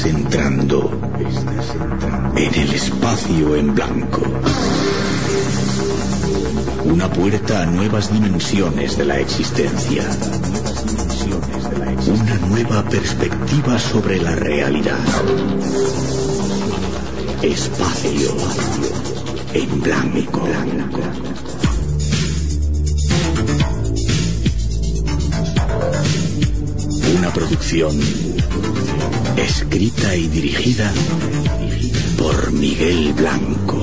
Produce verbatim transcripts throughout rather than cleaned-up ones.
Estás entrando en el espacio en blanco. Una puerta a nuevas dimensiones de la existencia. Una nueva perspectiva sobre la realidad. Espacio en blanco. Una producción escrita y dirigida por Miguel Blanco.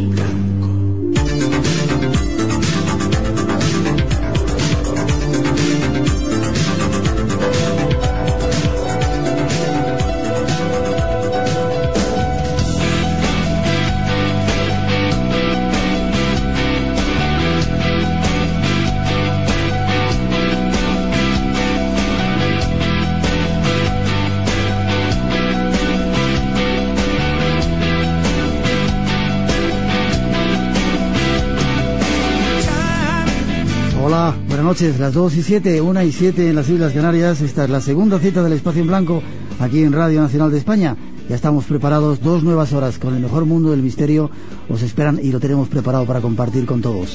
Buenas noches, las dos y siete, una y siete en las Islas Canarias. Esta es la segunda cita del Espacio en Blanco aquí en Radio Nacional de España. Ya estamos preparados, dos nuevas horas con el mejor mundo del misterio os esperan y lo tenemos preparado para compartir con todos.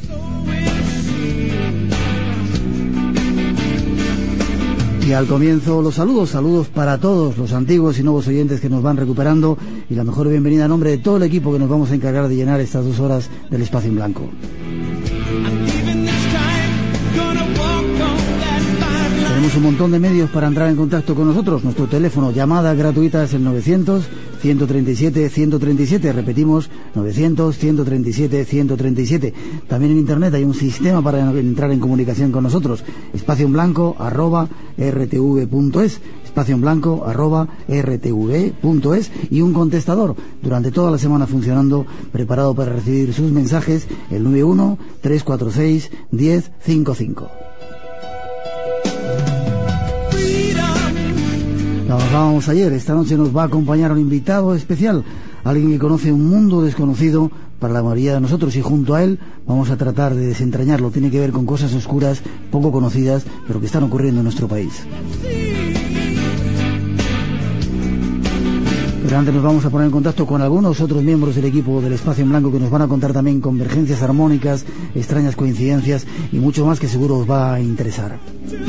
Y al comienzo los saludos, saludos para todos los antiguos y nuevos oyentes que nos van recuperando y la mejor bienvenida a nombre de todo el equipo que nos vamos a encargar de llenar estas dos horas del Espacio en Blanco. Tenemos un montón de medios para entrar en contacto con nosotros. Nuestro teléfono, llamada gratuita, es el novecientos, ciento treinta y siete, ciento treinta y siete. Repetimos, novecientos, ciento treinta y siete, ciento treinta y siete. También en Internet hay un sistema para entrar en comunicación con nosotros. Espacio en blanco, arroba, rtv.es. Espacio en blanco, arroba, rtv.es. Y un contestador durante toda la semana funcionando, preparado para recibir sus mensajes, el nueve uno, tres cuatro seis, diez cincuenta y cinco. Trabajábamos ayer, esta noche nos va a acompañar un invitado especial, alguien que conoce un mundo desconocido para la mayoría de nosotros y junto a él vamos a tratar de desentrañarlo. Tiene que ver con cosas oscuras, poco conocidas, pero que están ocurriendo en nuestro país. Pero antes nos vamos a poner en contacto con algunos otros miembros del equipo del Espacio en Blanco que nos van a contar también convergencias armónicas, extrañas coincidencias y mucho más que seguro os va a interesar.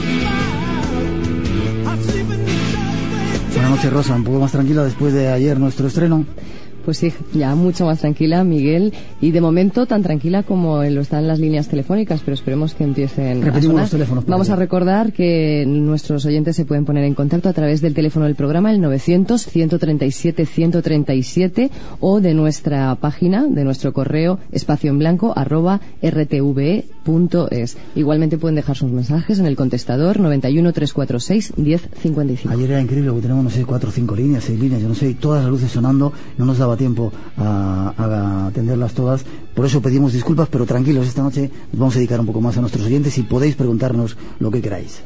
Buenas noches, Rosa, un poco más tranquila después de ayer nuestro estreno. Pues sí, ya mucho más tranquila, Miguel, y de momento tan tranquila como lo están las líneas telefónicas, pero esperemos que empiecen Repetimos a sonar. Los teléfonos. Vamos a recordar que nuestros oyentes se pueden poner en contacto a través del teléfono del programa, el novecientos, ciento treinta y siete, ciento treinta y siete, o de nuestra página, de nuestro correo, espacioenblanco, arroba, rtve.es. Igualmente pueden dejar sus mensajes en el contestador noventa y uno, trescientos cuarenta y seis, diez cincuenta y cinco. Ayer era increíble porque tenemos, no sé, cuatro o cinco líneas, seis líneas, yo no sé, todas las luces sonando, no nos daba tiempo a, a atenderlas todas, por eso pedimos disculpas, pero tranquilos, esta noche nos vamos a dedicar un poco más a nuestros oyentes y podéis preguntarnos lo que queráis.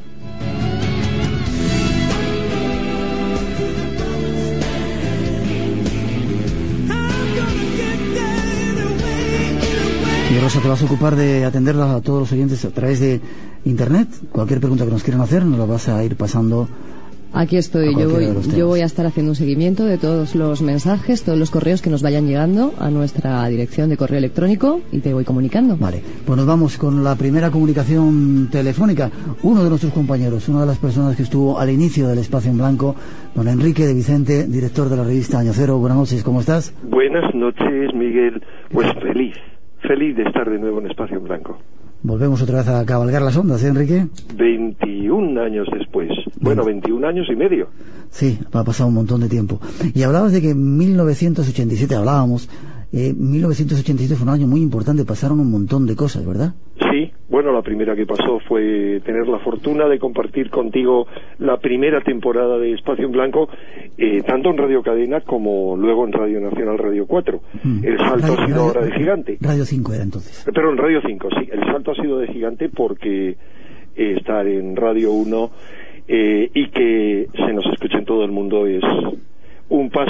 Y Rosa, te vas a ocupar de atenderlas a todos los oyentes a través de Internet. Cualquier pregunta que nos quieran hacer nos la vas a ir pasando. Aquí estoy, yo voy, yo voy a estar haciendo un seguimiento de todos los mensajes, todos los correos que nos vayan llegando a nuestra dirección de correo electrónico y te voy comunicando. Vale, pues nos vamos con la primera comunicación telefónica. Uno de nuestros compañeros, una de las personas que estuvo al inicio del Espacio en Blanco, don Enrique de Vicente, director de la revista Año Cero. Buenas noches, ¿cómo estás? Buenas noches, Miguel. Pues feliz, feliz de estar de nuevo en Espacio en Blanco. Volvemos otra vez a cabalgar las ondas, ¿eh, Enrique? veintiún años después. Bueno, veintiún años y medio. Sí, ha pasado un montón de tiempo. Y hablabas de que en mil novecientos ochenta y siete, hablábamos, eh, mil novecientos ochenta y siete fue un año muy importante, pasaron un montón de cosas, ¿verdad? Sí, bueno, la primera que pasó fue tener la fortuna de compartir contigo la primera temporada de Espacio en Blanco, eh, tanto en Radio Cadena como luego en Radio Nacional Radio cuatro. Mm. El salto radio, ha sido ahora de gigante. Radio cinco era entonces. Pero en Radio cinco, sí. El salto ha sido de gigante porque eh, estar en Radio uno eh, y que se nos escuche en todo el mundo es un paso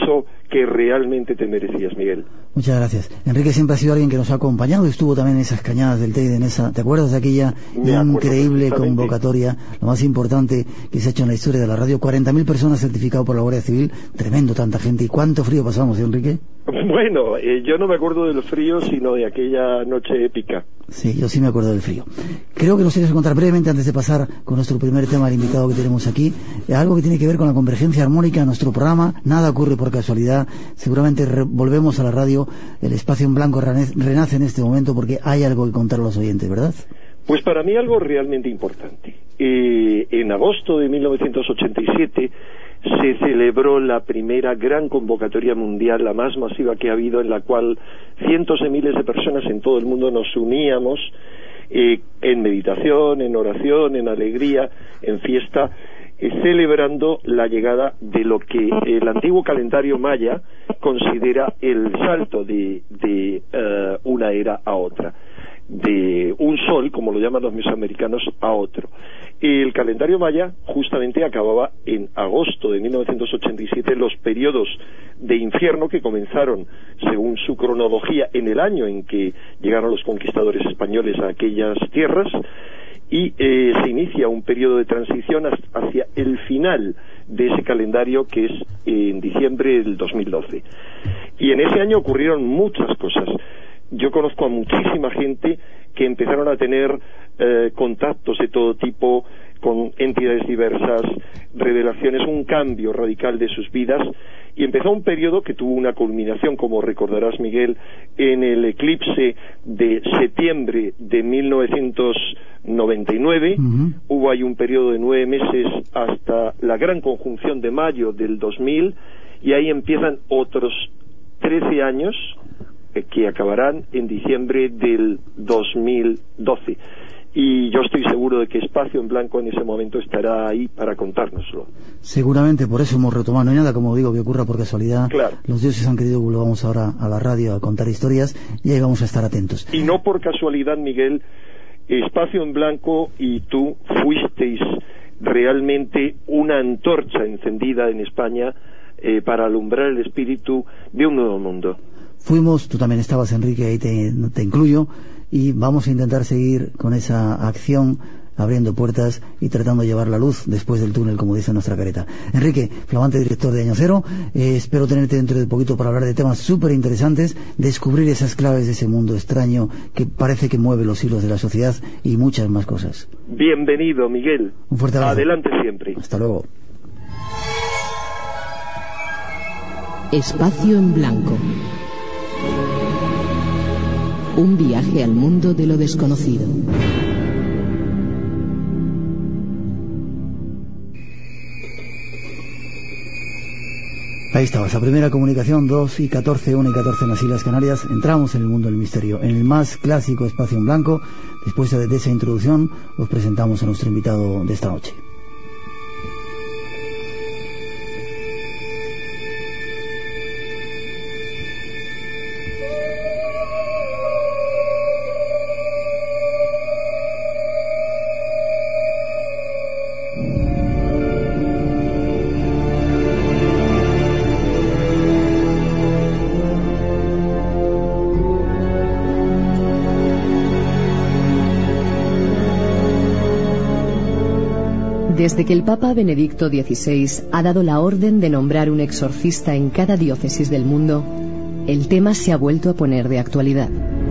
que realmente te merecías, Miguel. Muchas gracias. Enrique siempre ha sido alguien que nos ha acompañado, estuvo también en esas cañadas del Teide, en esa, ¿te acuerdas de aquella increíble convocatoria, lo más importante que se ha hecho en la historia de la radio? cuarenta mil personas certificadas por la Guardia Civil, tremendo, tanta gente. ¿Y cuánto frío pasamos, ¿eh, Enrique? Bueno, eh, yo no me acuerdo del frío, sino de aquella noche épica. Sí, yo sí me acuerdo del frío. Creo que nos tienes que contar brevemente, antes de pasar con nuestro primer tema, el invitado que tenemos aquí, algo que tiene que ver con la convergencia armónica de nuestro programa. Nada ocurre por casualidad. Seguramente re- volvemos a la radio, el espacio en blanco renace en este momento porque hay algo que contar a los oyentes, ¿verdad? Pues para mí algo realmente importante. Eh, en agosto de mil novecientos ochenta y siete se celebró la primera gran convocatoria mundial, la más masiva que ha habido, en la cual cientos de miles de personas en todo el mundo nos uníamos eh, en meditación, en oración, en alegría, en fiesta, eh, celebrando la llegada de lo que el antiguo calendario maya considera el salto de, de uh, una era a otra, de un sol, como lo llaman los mesoamericanos, a otro. El calendario maya justamente acababa en agosto de mil novecientos ochenta y siete los periodos de invierno que comenzaron, según su cronología, en el año en que llegaron los conquistadores españoles a aquellas tierras, y eh, se inicia un periodo de transición hacia el final de ese calendario, que es en diciembre del dos mil doce. Y en ese año ocurrieron muchas cosas. Yo conozco a muchísima gente que empezaron a tener eh, contactos de todo tipo con entidades diversas, revelaciones, un cambio radical de sus vidas, y empezó un periodo que tuvo una culminación, como recordarás, Miguel, en el eclipse de septiembre de mil novecientos noventa y nueve. Uh-huh. Hubo ahí un periodo de nueve meses hasta la gran conjunción de mayo del dos mil, y ahí empiezan otros trece años que acabarán en diciembre del dos mil doce. Y yo estoy seguro de que Espacio en Blanco en ese momento estará ahí para contárnoslo. Seguramente, por eso hemos retomado. No hay nada, como digo, que ocurra por casualidad. Claro. Los dioses han querido que volvamos ahora a la radio a contar historias, y ahí vamos a estar atentos. Y no por casualidad, Miguel, Espacio en Blanco y tú fuisteis realmente una antorcha encendida en España eh, para alumbrar el espíritu de un nuevo mundo. Fuimos, tú también estabas, Enrique, ahí te, te incluyo, y vamos a intentar seguir con esa acción, abriendo puertas y tratando de llevar la luz después del túnel, como dice nuestra careta. Enrique, flamante director de Año Cero, eh, espero tenerte dentro de poquito para hablar de temas súper interesantes, descubrir esas claves de ese mundo extraño que parece que mueve los hilos de la sociedad y muchas más cosas. Bienvenido, Miguel. Un fuerte abrazo. Adelante siempre. Hasta luego. Espacio en Blanco. Un viaje al mundo de lo desconocido. Ahí estaba, esa primera comunicación, dos y catorce, una y catorce en las Islas Canarias. Entramos en el mundo del misterio, en el más clásico Espacio en Blanco. Después de, de esa introducción, os presentamos a nuestro invitado de esta noche. Desde que el Papa Benedicto dieciséis ha dado la orden de nombrar un exorcista en cada diócesis del mundo, el tema se ha vuelto a poner de actualidad.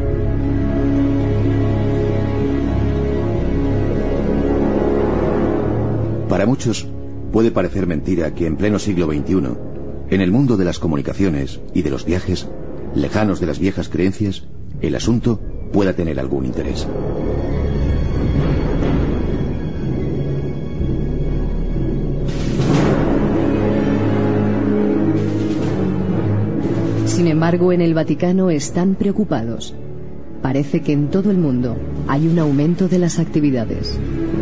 Para muchos puede parecer mentira que en pleno siglo veintiuno, en el mundo de las comunicaciones y de los viajes, lejanos de las viejas creencias, el asunto pueda tener algún interés. Sin embargo, en el Vaticano están preocupados. Parece que en todo el mundo hay un aumento de las actividades.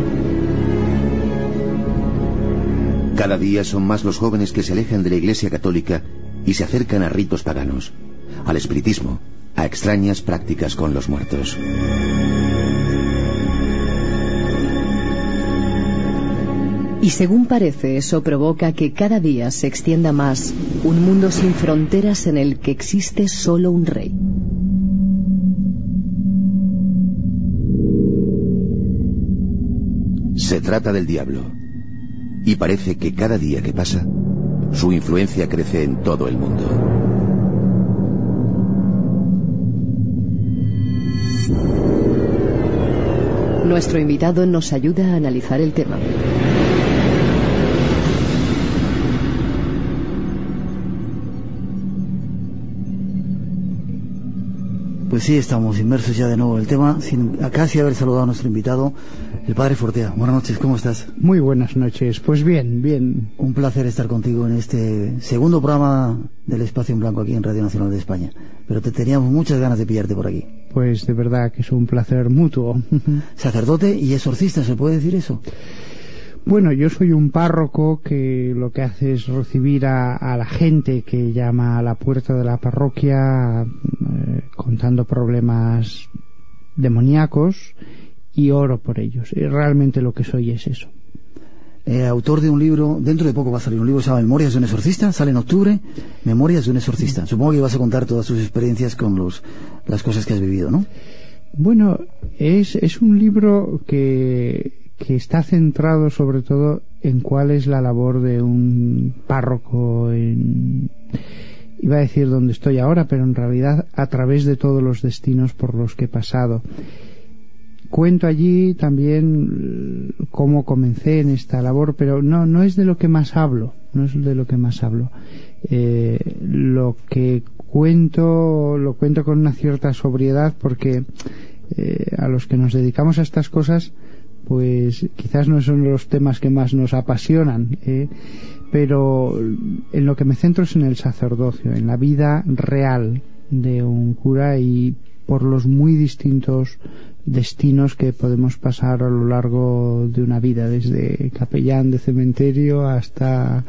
Cada día son más los jóvenes que se alejan de la Iglesia Católica y se acercan a ritos paganos, al espiritismo, a extrañas prácticas con los muertos. Y según parece, eso provoca que cada día se extienda más un mundo sin fronteras en el que existe solo un rey. Se trata del diablo, y parece que cada día que pasa, su influencia crece en todo el mundo. Nuestro invitado nos ayuda a analizar el tema. Pues sí, estamos inmersos ya de nuevo en el tema, sin casi haber saludado a nuestro invitado, el padre Fortea. Buenas noches, ¿cómo estás? Muy buenas noches, pues bien, bien. Un placer estar contigo en este segundo programa del Espacio en Blanco aquí en Radio Nacional de España. Pero te teníamos muchas ganas de pillarte por aquí. Pues de verdad que es un placer mutuo. Sacerdote y exorcista, ¿se puede decir eso? Bueno, yo soy un párroco que lo que hace es recibir a, a la gente que llama a la puerta de la parroquia eh, contando problemas demoníacos y oro por ellos. Y realmente lo que soy es eso. Eh, autor de un libro, dentro de poco va a salir un libro que se llama Memorias de un exorcista, sale en octubre, Memorias de un exorcista. Supongo que vas a contar todas tus experiencias con los, las cosas que has vivido, ¿no? Bueno, es, es un libro que... que está centrado sobre todo en cuál es la labor de un párroco en, iba a decir donde estoy ahora, pero en realidad a través de todos los destinos por los que he pasado. Cuento allí también cómo comencé en esta labor, pero no, no es de lo que más hablo, no es de lo que más hablo. Eh, lo que cuento, lo cuento con una cierta sobriedad porque eh, a los que nos dedicamos a estas cosas pues quizás no son los temas que más nos apasionan, ¿eh? Pero en lo que me centro es en el sacerdocio, en la vida real de un cura y por los muy distintos destinos que podemos pasar a lo largo de una vida, desde capellán de cementerio hasta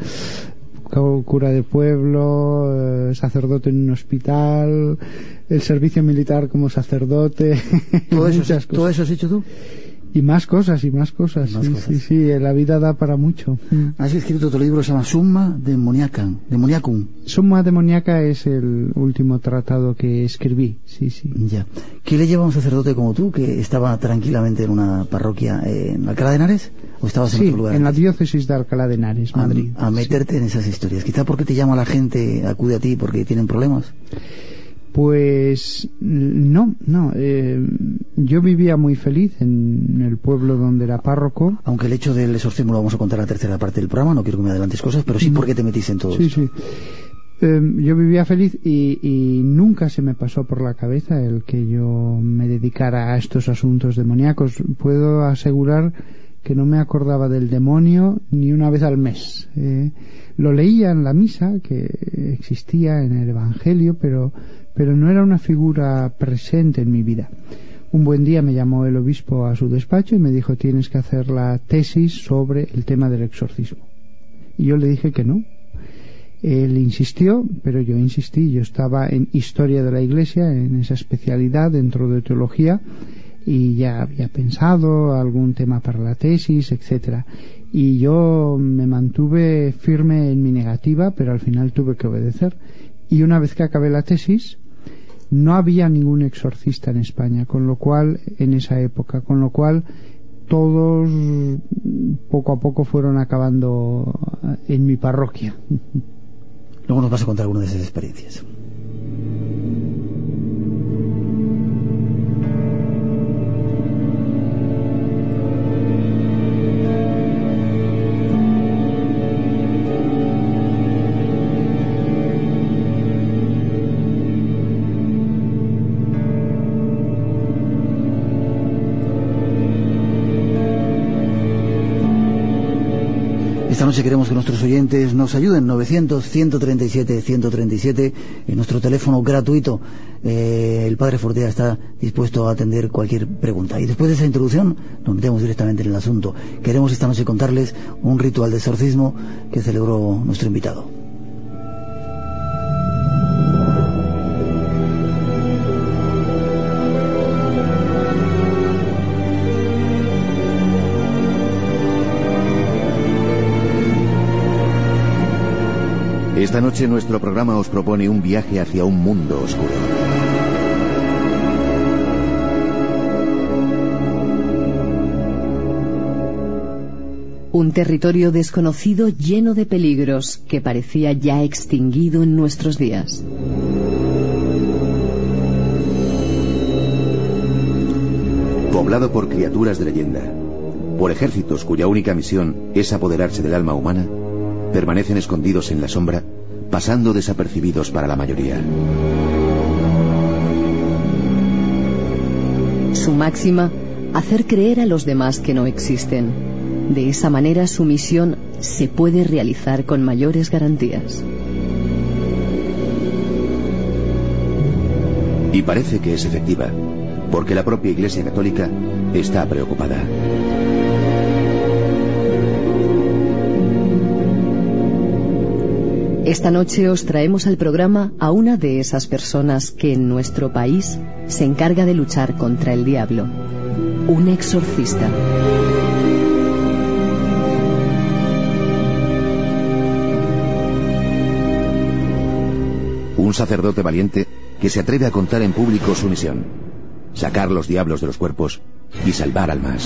cura de pueblo, eh, sacerdote en un hospital, el servicio militar como sacerdote. ¿Todo eso, ¿todo eso has hecho tú? Y más cosas, y más cosas. Más sí, cosas. sí, sí, la vida da para mucho. Has escrito otro libro que se llama Summa Demoniacum. Demoniacum. Summa Demoniaca es el último tratado que escribí, sí, sí. Ya. ¿Qué le lleva a un sacerdote como tú, que estaba tranquilamente en una parroquia en Alcalá de Henares? ¿O estabas en sí, otro lugar? en la diócesis de Alcalá de Henares, Madrid. A, a meterte sí. en esas historias. Quizá porque te llama la gente, acude a ti porque tienen problemas. Pues no, no. Eh, yo vivía muy feliz en el pueblo donde era párroco. Aunque el hecho del exorcismo lo vamos a contar en la tercera parte del programa, no quiero que me adelantes cosas, pero sí por qué te metiste en todo sí, esto. Sí, sí. Eh, yo vivía feliz y, y nunca se me pasó por la cabeza el que yo me dedicara a estos asuntos demoníacos. Puedo asegurar que no me acordaba del demonio ni una vez al mes. Eh, lo leía en la misa, que existía en el Evangelio, pero pero no era una figura presente en mi vida. Un buen día me llamó el obispo a su despacho y me dijo: tienes que hacer la tesis sobre el tema del exorcismo. Y yo le dije que no. Él insistió, pero yo insistí. Yo estaba en historia de la Iglesia, en esa especialidad dentro de teología, y ya había pensado algún tema para la tesis, etcétera. Y yo me mantuve firme en mi negativa, pero al final tuve que obedecer. Y una vez que acabé la tesis, no había ningún exorcista en España, con lo cual, en esa época, con lo cual todos poco a poco fueron acabando en mi parroquia. Luego nos vas a contar alguna de esas experiencias. Esta noche queremos que nuestros oyentes nos ayuden. Novecientos, ciento treinta y siete, ciento treinta y siete, en nuestro teléfono gratuito. Eh, el padre Fortea está dispuesto a atender cualquier pregunta. Y después de esa introducción nos metemos directamente en el asunto. Queremos esta noche contarles un ritual de exorcismo que celebró nuestro invitado. noche nuestro programa os propone un viaje hacia un mundo oscuro. Un territorio desconocido lleno de peligros que parecía ya extinguido en nuestros días. Poblado por criaturas de leyenda, por ejércitos cuya única misión es apoderarse del alma humana, permanecen escondidos en la sombra, pasando desapercibidos para la mayoría. Su máxima, hacer creer a los demás que no existen. De esa manera su misión se puede realizar con mayores garantías. Y parece que es efectiva, porque la propia Iglesia Católica está preocupada. Esta noche os traemos al programa a una de esas personas que en nuestro país se encarga de luchar contra el diablo. Un exorcista. Un sacerdote valiente que se atreve a contar en público su misión: sacar los diablos de los cuerpos y salvar almas.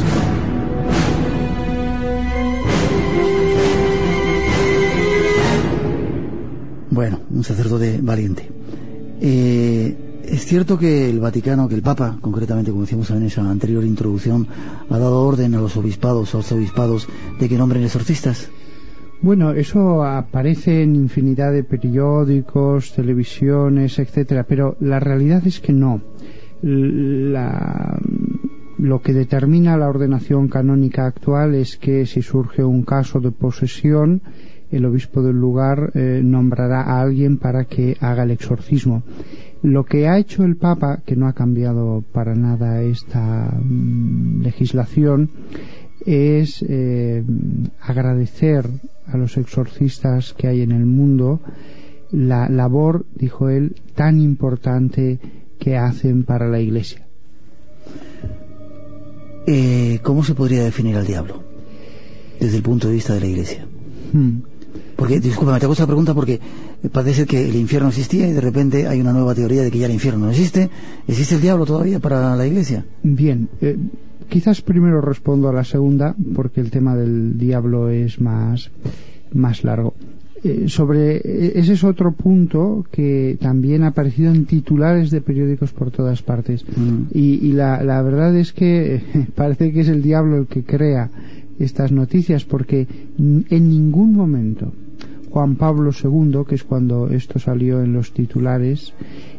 Bueno, un sacerdote valiente. Eh, es cierto que el Vaticano, que el Papa, concretamente, como decíamos en esa anterior introducción, ha dado orden a los obispados, a los obispados, de que nombren exorcistas. Bueno, eso aparece en infinidad de periódicos, televisiones, etcétera, pero la realidad es que no. La, lo que determina la ordenación canónica actual es que si surge un caso de posesión, el obispo del lugar eh, nombrará a alguien para que haga el exorcismo. Lo que ha hecho el Papa, que no ha cambiado para nada esta mm, legislación, es eh, agradecer a los exorcistas que hay en el mundo la labor, dijo él, tan importante que hacen para la Iglesia. Eh, ¿Cómo se podría definir al diablo desde el punto de vista de la Iglesia? Hmm. Porque, discúlpame, te hago esta pregunta porque parece ser que el infierno existía y de repente hay una nueva teoría de que ya el infierno no existe. ¿Existe el diablo todavía para la Iglesia? Bien, eh, quizás primero respondo a la segunda, porque el tema del diablo es más, más largo. Eh, sobre ese es otro punto que también ha aparecido en titulares de periódicos por todas partes. Mm. Y, y la, la verdad es que eh, parece que es el diablo el que crea estas noticias, porque en ningún momento Juan Pablo segundo, que es cuando esto salió en los titulares,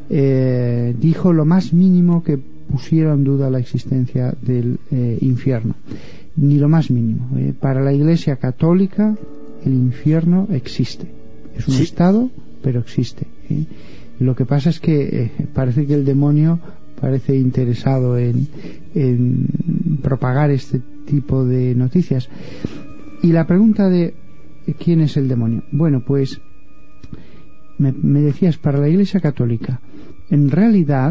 eh, dijo lo más mínimo que pusiera en duda la existencia del eh, infierno, ni lo más mínimo. Eh. Para la Iglesia Católica el infierno existe, es un sí. estado, pero existe. ¿eh? Lo que pasa es que eh, parece que el demonio parece interesado en, en propagar este tipo de noticias. Y la pregunta de ¿quién es el demonio? Bueno, pues me, me decías, para la Iglesia Católica, en realidad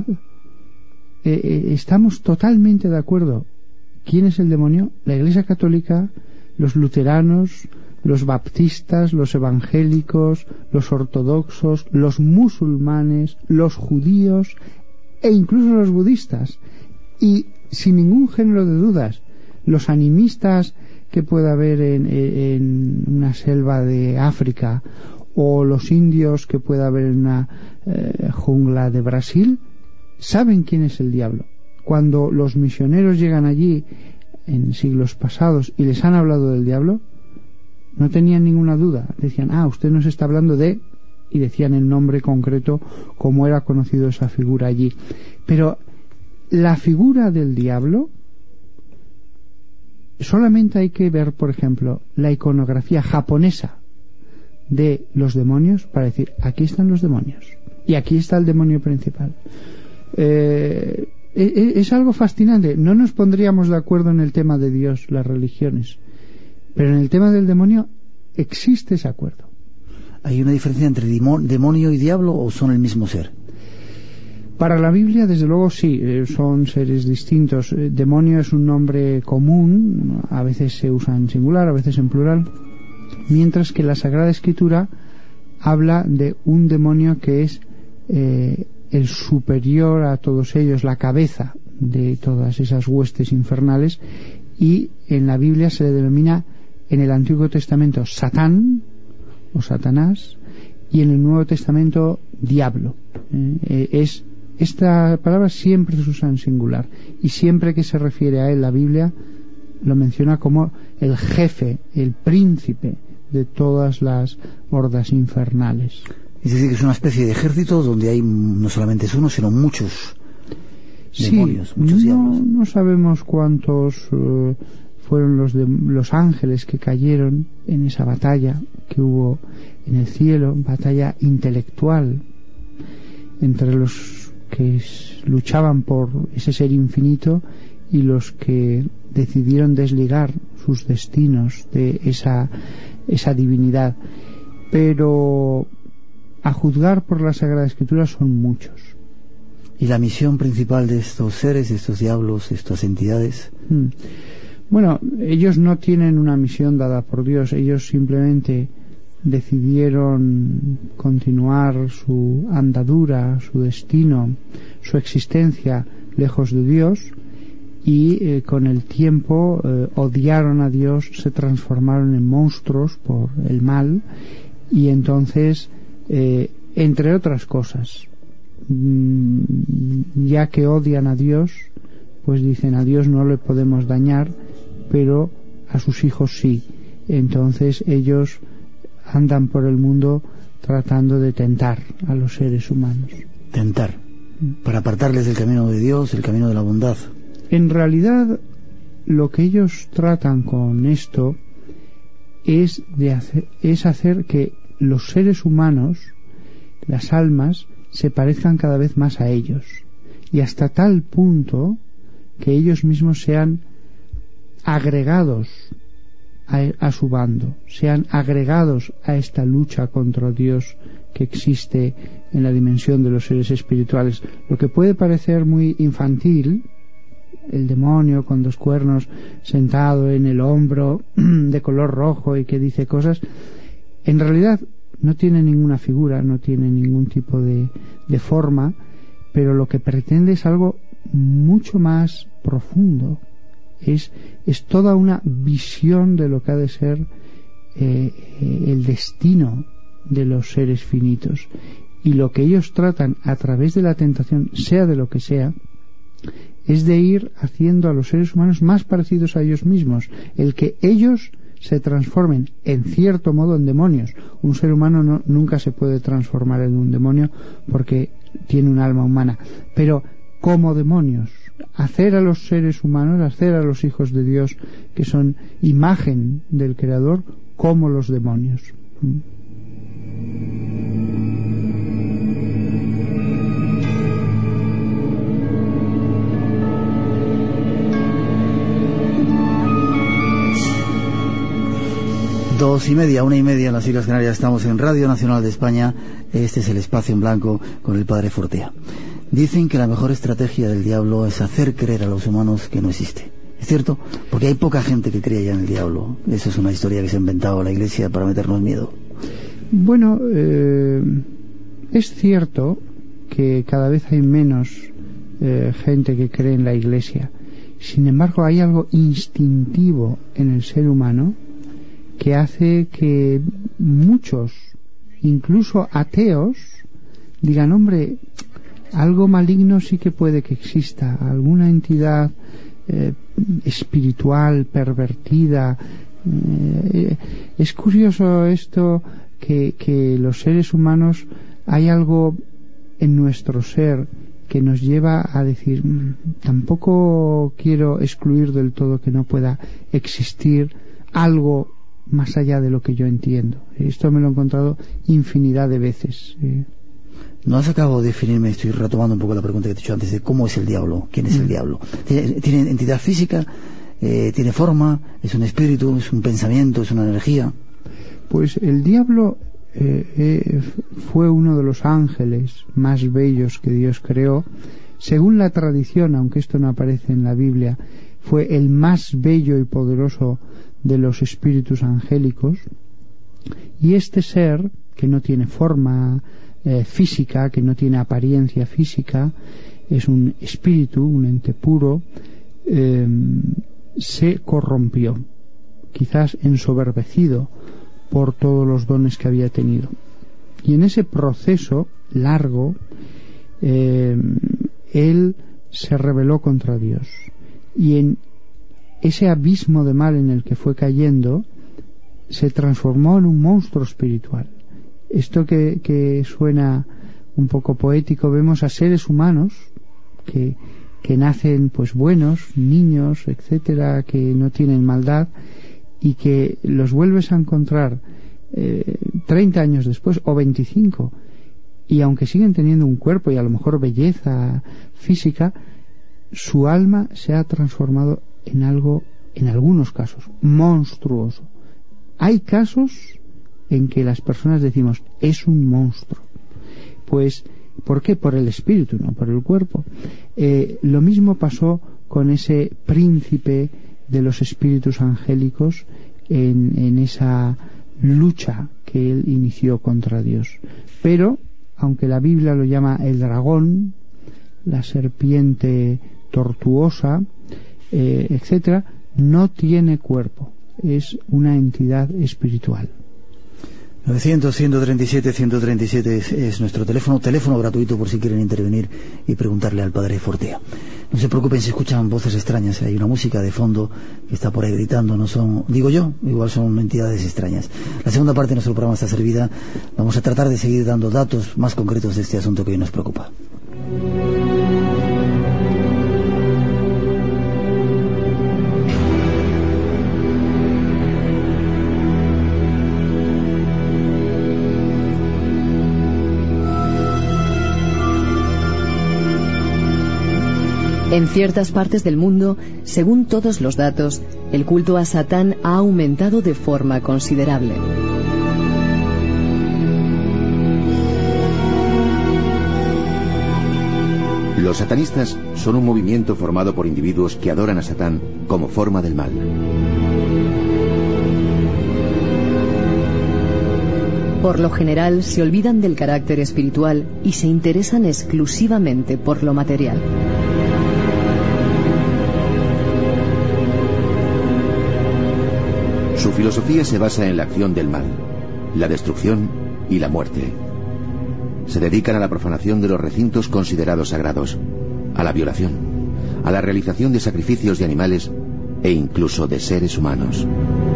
eh, eh, estamos totalmente de acuerdo. ¿Quién es el demonio? La Iglesia Católica, los luteranos, los baptistas, los evangélicos, los ortodoxos, los musulmanes, los judíos e incluso los budistas. Y sin ningún género de dudas, los animistas que pueda haber en, en una selva de África, o los indios que pueda haber en una eh, jungla de Brasil, saben quién es el diablo. Cuando los misioneros llegan allí en siglos pasados y les han hablado del diablo, no tenían ninguna duda. Decían, ah, usted nos está hablando de... y decían el nombre concreto, como era conocido esa figura allí. Pero la figura del diablo, solamente hay que ver, por ejemplo, la iconografía japonesa de los demonios para decir, aquí están los demonios y aquí está el demonio principal. Eh, es algo fascinante. No nos pondríamos de acuerdo en el tema de Dios, las religiones, pero en el tema del demonio existe ese acuerdo. ¿Hay una diferencia entre demonio y diablo o son el mismo ser? Para la Biblia, desde luego, sí, son seres distintos. Demonio es un nombre común, a veces se usa en singular, a veces en plural, mientras que la Sagrada Escritura habla de un demonio que es eh, el superior a todos ellos, la cabeza de todas esas huestes infernales, y en la Biblia se le denomina en el Antiguo Testamento Satán o Satanás, y en el Nuevo Testamento diablo. Eh, es esta palabra siempre se usa en singular, y siempre que se refiere a él la Biblia lo menciona como el jefe, el príncipe de todas las hordas infernales. Es decir, que es una especie de ejército donde hay no solamente es uno, sino muchos demonios, sí, muchos no, diablos. No sabemos cuántos uh, fueron los, de, los ángeles que cayeron en esa batalla que hubo en el cielo, batalla intelectual entre los que luchaban por ese ser infinito y los que decidieron desligar sus destinos de esa, esa divinidad. Pero a juzgar por la Sagrada Escritura son muchos. ¿Y la misión principal de estos seres, de estos diablos, de estas entidades? Hmm. Bueno, ellos no tienen una misión dada por Dios, ellos simplemente decidieron continuar su andadura, su destino, su existencia lejos de Dios, y eh, con el tiempo eh, odiaron a Dios, se transformaron en monstruos por el mal, y entonces eh, entre otras cosas, ya que odian a Dios, pues dicen: a Dios no le podemos dañar, pero a sus hijos sí. Entonces ellos andan por el mundo tratando de tentar a los seres humanos. Tentar, para apartarles del camino de Dios, el camino de la bondad. En realidad, lo que ellos tratan con esto es, de hacer, es hacer que los seres humanos, las almas, se parezcan cada vez más a ellos, y hasta tal punto que ellos mismos sean agregados a, a su bando, sean agregados a esta lucha contra Dios que existe en la dimensión de los seres espirituales. Lo que puede parecer muy infantil, el demonio con dos cuernos sentado en el hombro de color rojo y que dice cosas, en realidad no tiene ninguna figura, no tiene ningún tipo de, de forma, pero lo que pretende es algo mucho más profundo. Es, es toda una visión de lo que ha de ser eh, el destino de los seres finitos. Y lo que ellos tratan a través de la tentación, sea de lo que sea, es de ir haciendo a los seres humanos más parecidos a ellos mismos, el que ellos se transformen en cierto modo en demonios. Un ser humano no, nunca se puede transformar en un demonio porque tiene un alma humana, pero como demonios, hacer a los seres humanos, hacer a los hijos de Dios, que son imagen del Creador, como los demonios. Dos y media, una y media en las Islas Canarias. Estamos en Radio Nacional de España. Este es el Espacio en Blanco con el Padre Fortea. Dicen que la mejor estrategia del diablo es hacer creer a los humanos que no existe. ¿Es cierto? Porque hay poca gente que cree ya en el diablo. Eso es una historia que se ha inventado la Iglesia para meternos miedo. Bueno, eh, es cierto que cada vez hay menos eh, gente que cree en la Iglesia. Sin embargo, hay algo instintivo en el ser humano que hace que muchos, incluso ateos, digan: hombre, algo maligno sí que puede que exista, alguna entidad eh, espiritual pervertida. Eh, es curioso esto, que, que los seres humanos, hay algo en nuestro ser que nos lleva a decir: tampoco quiero excluir del todo que no pueda existir algo más allá de lo que yo entiendo. Esto me lo he encontrado infinidad de veces. Eh. No has acabado de definirme, estoy retomando un poco la pregunta que te he hecho antes, de cómo es el diablo, quién es mm. el diablo. ¿Tiene, tiene entidad física? Eh, ¿Tiene forma? ¿Es un espíritu? ¿Es un pensamiento? ¿Es una energía? Pues el diablo eh, eh, fue uno de los ángeles más bellos que Dios creó. Según la tradición, aunque esto no aparece en la Biblia, fue el más bello y poderoso de los espíritus angélicos, y este ser que no tiene forma eh, física, que no tiene apariencia física, es un espíritu, un ente puro, eh, se corrompió, quizás ensoberbecido por todos los dones que había tenido. Y en ese proceso largo, eh, él se rebeló contra Dios. Y en ese abismo de mal en el que fue cayendo, se transformó en un monstruo espiritual. Esto que, que suena un poco poético, vemos a seres humanos que, que nacen pues buenos, niños, etcétera, que no tienen maldad, y que los vuelves a encontrar eh, treinta años después o veinticinco, y aunque siguen teniendo un cuerpo y a lo mejor belleza física, su alma se ha transformado en algo, en algunos casos, monstruoso. Hay casos en que las personas decimos, es un monstruo. Pues, ¿por qué? Por el espíritu, no por el cuerpo. Eh, lo mismo pasó con ese príncipe de los espíritus angélicos en, en esa lucha que él inició contra Dios. Pero, aunque la Biblia lo llama el dragón, la serpiente tortuosa, eh, etcétera, no tiene cuerpo, es una entidad espiritual. novecientos, ciento treinta y siete, ciento treinta y siete es, es nuestro teléfono, teléfono gratuito por si quieren intervenir y preguntarle al padre Fortea. No se preocupen si escuchan voces extrañas, hay una música de fondo que está por ahí gritando, no son, digo yo, igual son entidades extrañas. La segunda parte de nuestro programa está servida, vamos a tratar de seguir dando datos más concretos de este asunto que hoy nos preocupa. En ciertas partes del mundo, según todos los datos, el culto a Satán ha aumentado de forma considerable. Los satanistas son un movimiento formado por individuos que adoran a Satán como forma del mal. Por lo general, se olvidan del carácter espiritual y se interesan exclusivamente por lo material. Su filosofía se basa en la acción del mal, la destrucción y la muerte. Se dedican a la profanación de los recintos considerados sagrados, a la violación, a la realización de sacrificios de animales e incluso de seres humanos.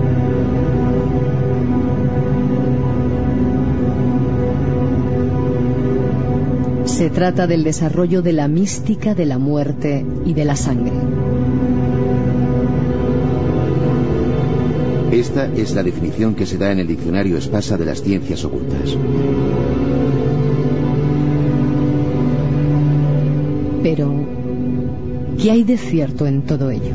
Se trata del desarrollo de la mística de la muerte y de la sangre. Esta es la definición que se da en el diccionario Espasa de las ciencias ocultas. Pero, ¿qué hay de cierto en todo ello?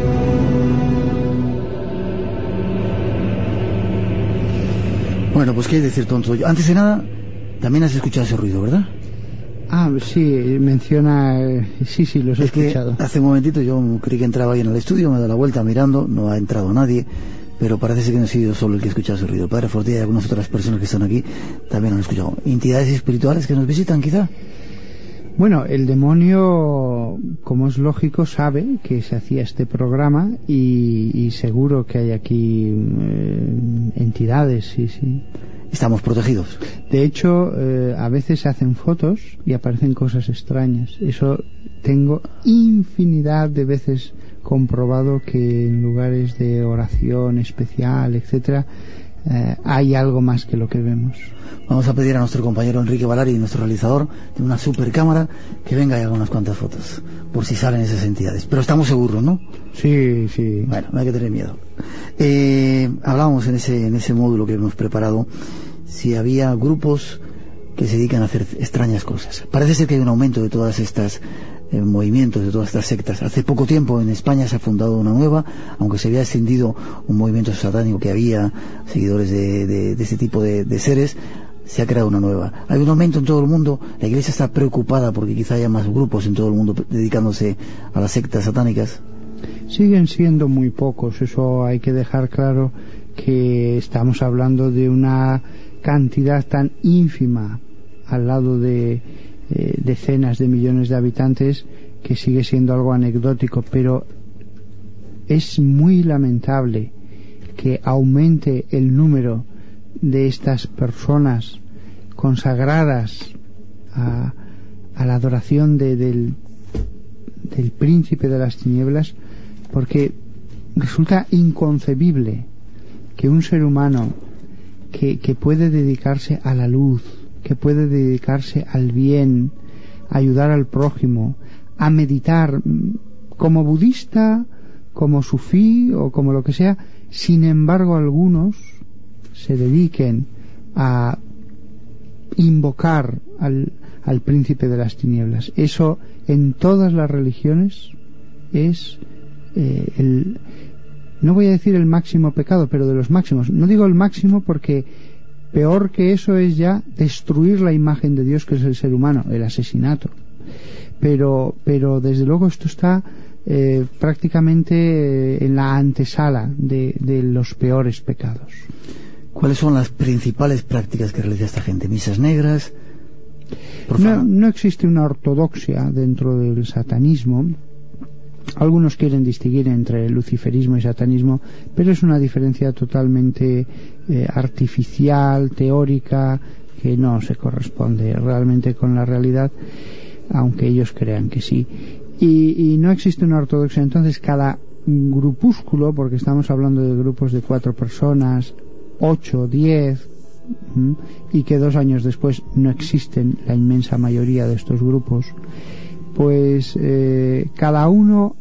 Bueno, pues ¿qué hay de cierto en todo ello? Antes de nada, también has escuchado ese ruido, ¿verdad? Ah, sí, menciona... Sí, sí, los he es escuchado. Que hace un momentito yo creí que entraba ahí en el estudio, me he dado la vuelta mirando, no ha entrado nadie, pero parece ser que no he sido solo el que ha escuchado ese ruido. El padre Fortea y algunas otras personas que están aquí también han escuchado. ¿Entidades espirituales que nos visitan, quizá? Bueno, el demonio, como es lógico, sabe que se hacía este programa y, y seguro que hay aquí eh, entidades, sí, sí. Estamos protegidos. De hecho, eh, a veces se hacen fotos y aparecen cosas extrañas. Eso tengo infinidad de veces comprobado, que en lugares de oración especial, etcétera, eh, hay algo más que lo que vemos. Vamos a pedir a nuestro compañero Enrique Valari, nuestro realizador de una super cámara, que venga y haga unas cuantas fotos, por si salen esas entidades. Pero estamos seguros, ¿no? Sí, sí. Bueno, no hay que tener miedo. Eh, hablábamos en ese, en ese módulo que hemos preparado, si había grupos que se dedican a hacer extrañas cosas. Parece ser que hay un aumento de todas estas eh, movimientos, de todas estas sectas. Hace poco tiempo en España se ha fundado una nueva, aunque se había extendido un movimiento satánico que había seguidores de, de, de este tipo de, de seres, se ha creado una nueva. Hay un aumento en todo el mundo. La Iglesia está preocupada porque quizá haya más grupos en todo el mundo dedicándose a las sectas satánicas. Siguen siendo muy pocos, eso hay que dejar claro, que estamos hablando de una cantidad tan ínfima al lado de eh, decenas de millones de habitantes que sigue siendo algo anecdótico, pero es muy lamentable que aumente el número de estas personas consagradas a, a la adoración de, del, del príncipe de las tinieblas, porque resulta inconcebible que un ser humano que, que puede dedicarse a la luz, que puede dedicarse al bien, a ayudar al prójimo, a meditar como budista, como sufí o como lo que sea, sin embargo algunos se dediquen a invocar al, al príncipe de las tinieblas. Eso en todas las religiones es eh, el, no voy a decir el máximo pecado, pero de los máximos. No digo el máximo porque peor que eso es ya destruir la imagen de Dios, que es el ser humano, el asesinato. Pero, pero desde luego esto está eh, prácticamente eh, en la antesala de, de los peores pecados. ¿Cuáles son las principales prácticas que realiza esta gente? ¿Misas negras? No, no existe una ortodoxia dentro del satanismo. Algunos quieren distinguir entre luciferismo y satanismo, pero es una diferencia totalmente eh, artificial, teórica, que no se corresponde realmente con la realidad, aunque ellos crean que sí. Y, y no existe una ortodoxia. Entonces cada grupúsculo, porque estamos hablando de grupos de cuatro personas, ocho, diez, y que dos años después no existen la inmensa mayoría de estos grupos, pues eh, cada uno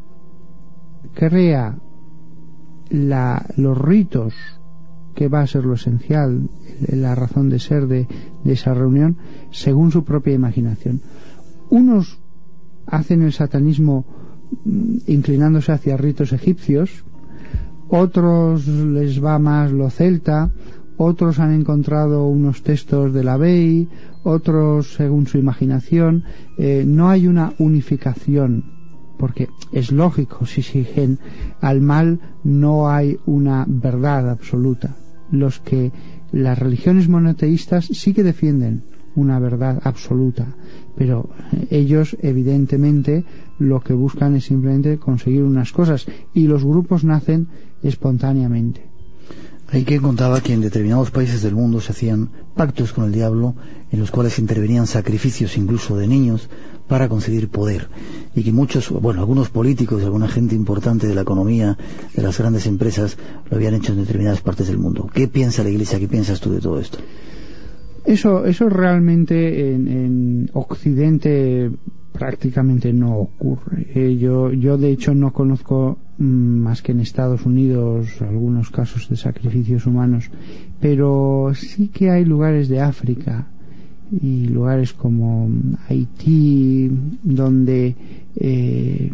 crea la, los ritos que va a ser lo esencial, la razón de ser de, de esa reunión, según su propia imaginación. Unos hacen el satanismo inclinándose hacia ritos egipcios, otros les va más lo celta, otros han encontrado unos textos de la B I, otros según su imaginación. Eh, no hay una unificación, porque es lógico, si siguen al mal no hay una verdad absoluta. Los que las religiones monoteístas sí que defienden una verdad absoluta, pero ellos evidentemente lo que buscan es simplemente conseguir unas cosas, y los grupos nacen espontáneamente. Hay quien contaba que en determinados países del mundo se hacían pactos con el diablo en los cuales intervenían sacrificios incluso de niños para conseguir poder, y que muchos, bueno, algunos políticos y alguna gente importante de la economía, de las grandes empresas, lo habían hecho en determinadas partes del mundo. ¿Qué piensa la Iglesia? ¿Qué piensas tú de todo esto? Eso, eso realmente en, en Occidente prácticamente no ocurre. Eh, yo, yo de hecho no conozco mm, más que en Estados Unidos algunos casos de sacrificios humanos, pero sí que hay lugares de África y lugares como Haití donde eh,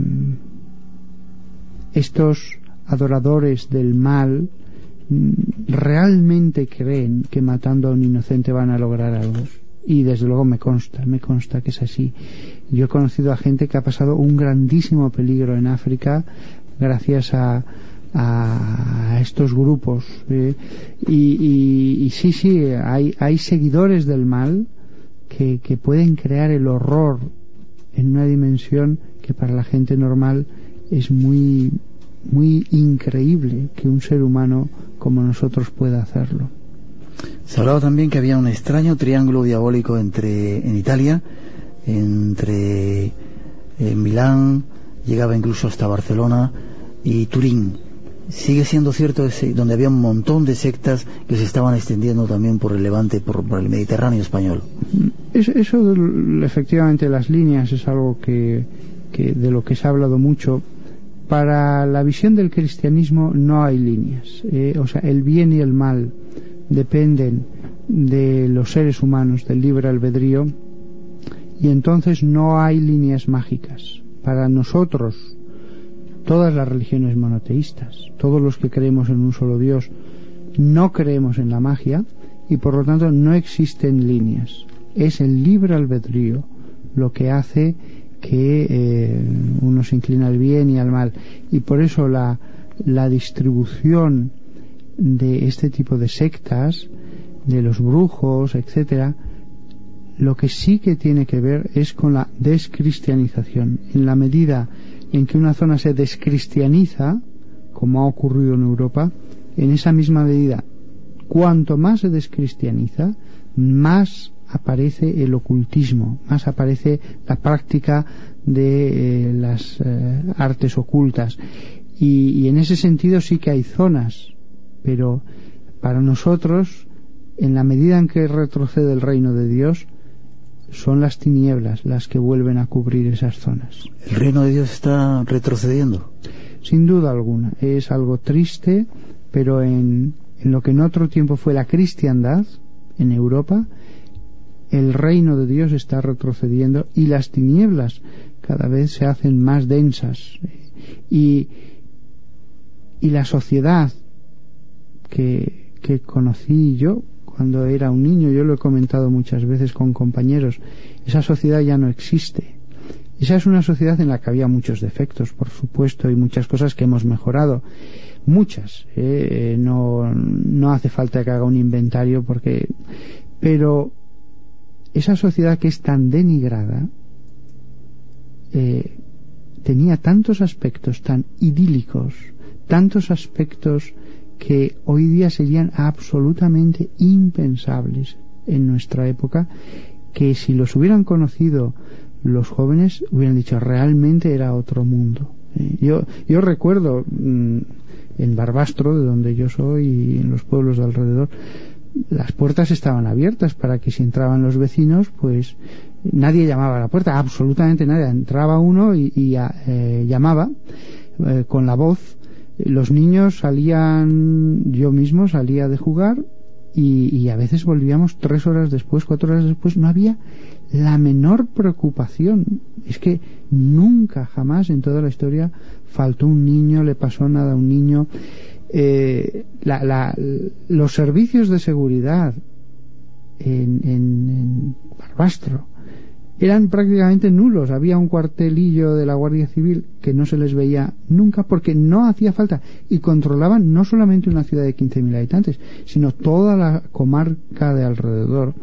estos adoradores del mal realmente creen que matando a un inocente van a lograr algo, y desde luego me consta, me consta que es así. Yo he conocido a gente que ha pasado un grandísimo peligro en África gracias a, a estos grupos, ¿eh? y, y, y sí, sí, hay, hay seguidores del mal que, que pueden crear el horror en una dimensión que para la gente normal es muy muy increíble que un ser humano como nosotros pueda hacerlo. Se hablaba también que había un extraño triángulo diabólico entre en Italia, entre eh, Milán, llegaba incluso hasta Barcelona y Turín. Sigue siendo cierto ese, donde había un montón de sectas que se estaban extendiendo también por el Levante, por, por el Mediterráneo español. Eso, eso efectivamente, las líneas es algo que, que de lo que se ha hablado mucho. Para la visión del cristianismo no hay líneas, eh, o sea, el bien y el mal dependen de los seres humanos, del libre albedrío, y entonces no hay líneas mágicas. Para nosotros, todas las religiones monoteístas, todos los que creemos en un solo Dios, no creemos en la magia, y por lo tanto no existen líneas. Es el libre albedrío lo que hace que eh, uno se inclina al bien y al mal, y por eso la, la distribución de este tipo de sectas de los brujos, etcétera, lo que sí que tiene que ver es con la descristianización. En la medida en que una zona se descristianiza, como ha ocurrido en Europa, en esa misma medida, cuanto más se descristianiza, más aparece el ocultismo, más aparece la práctica de eh, las eh, artes ocultas. Y, y en ese sentido sí que hay zonas, pero para nosotros, en la medida en que retrocede el reino de Dios, son las tinieblas las que vuelven a cubrir esas zonas. ¿El reino de Dios está retrocediendo? Sin duda alguna. Es algo triste, pero en, en lo que en otro tiempo fue la cristiandad, en Europa, el reino de Dios está retrocediendo y las tinieblas cada vez se hacen más densas. Y, y la sociedad que, que conocí yo cuando era un niño, yo lo he comentado muchas veces con compañeros, esa sociedad ya no existe. Esa es una sociedad en la que había muchos defectos, por supuesto, y muchas cosas que hemos mejorado. Muchas. ¿eh? No, no hace falta que haga un inventario, porque... Pero esa sociedad que es tan denigrada eh, tenía tantos aspectos tan idílicos, tantos aspectos que hoy día serían absolutamente impensables en nuestra época, que si los hubieran conocido los jóvenes hubieran dicho realmente era otro mundo. Eh, yo, yo recuerdo mmm, en Barbastro, de donde yo soy, y en los pueblos de alrededor, las puertas estaban abiertas para que si entraban los vecinos, pues nadie llamaba a la puerta, absolutamente nadie. Entraba uno y, y eh, llamaba eh, con la voz. Los niños salían, yo mismo salía de jugar y, y a veces volvíamos tres horas después, cuatro horas después. No había la menor preocupación. Es que nunca, jamás en toda la historia faltó un niño, le pasó nada a un niño. Eh, la, la, los servicios de seguridad en, en, en Barbastro eran prácticamente nulos. Había un cuartelillo de la Guardia Civil que no se les veía nunca porque no hacía falta, y controlaban no solamente una ciudad de quince mil habitantes, sino toda la comarca de alrededor.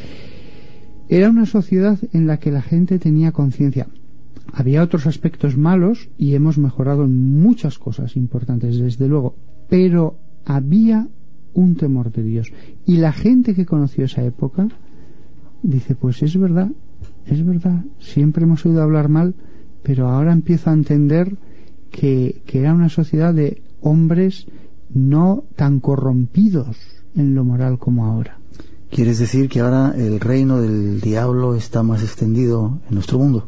Era una sociedad en la que la gente tenía conciencia. Había otros aspectos malos y hemos mejorado en muchas cosas importantes, desde luego, pero había un temor de Dios, y la gente que conoció esa época dice, pues es verdad, es verdad, siempre hemos oído hablar mal, pero ahora empiezo a entender que, que era una sociedad de hombres no tan corrompidos en lo moral como ahora. ¿Quieres decir que ahora el reino del diablo está más extendido en nuestro mundo?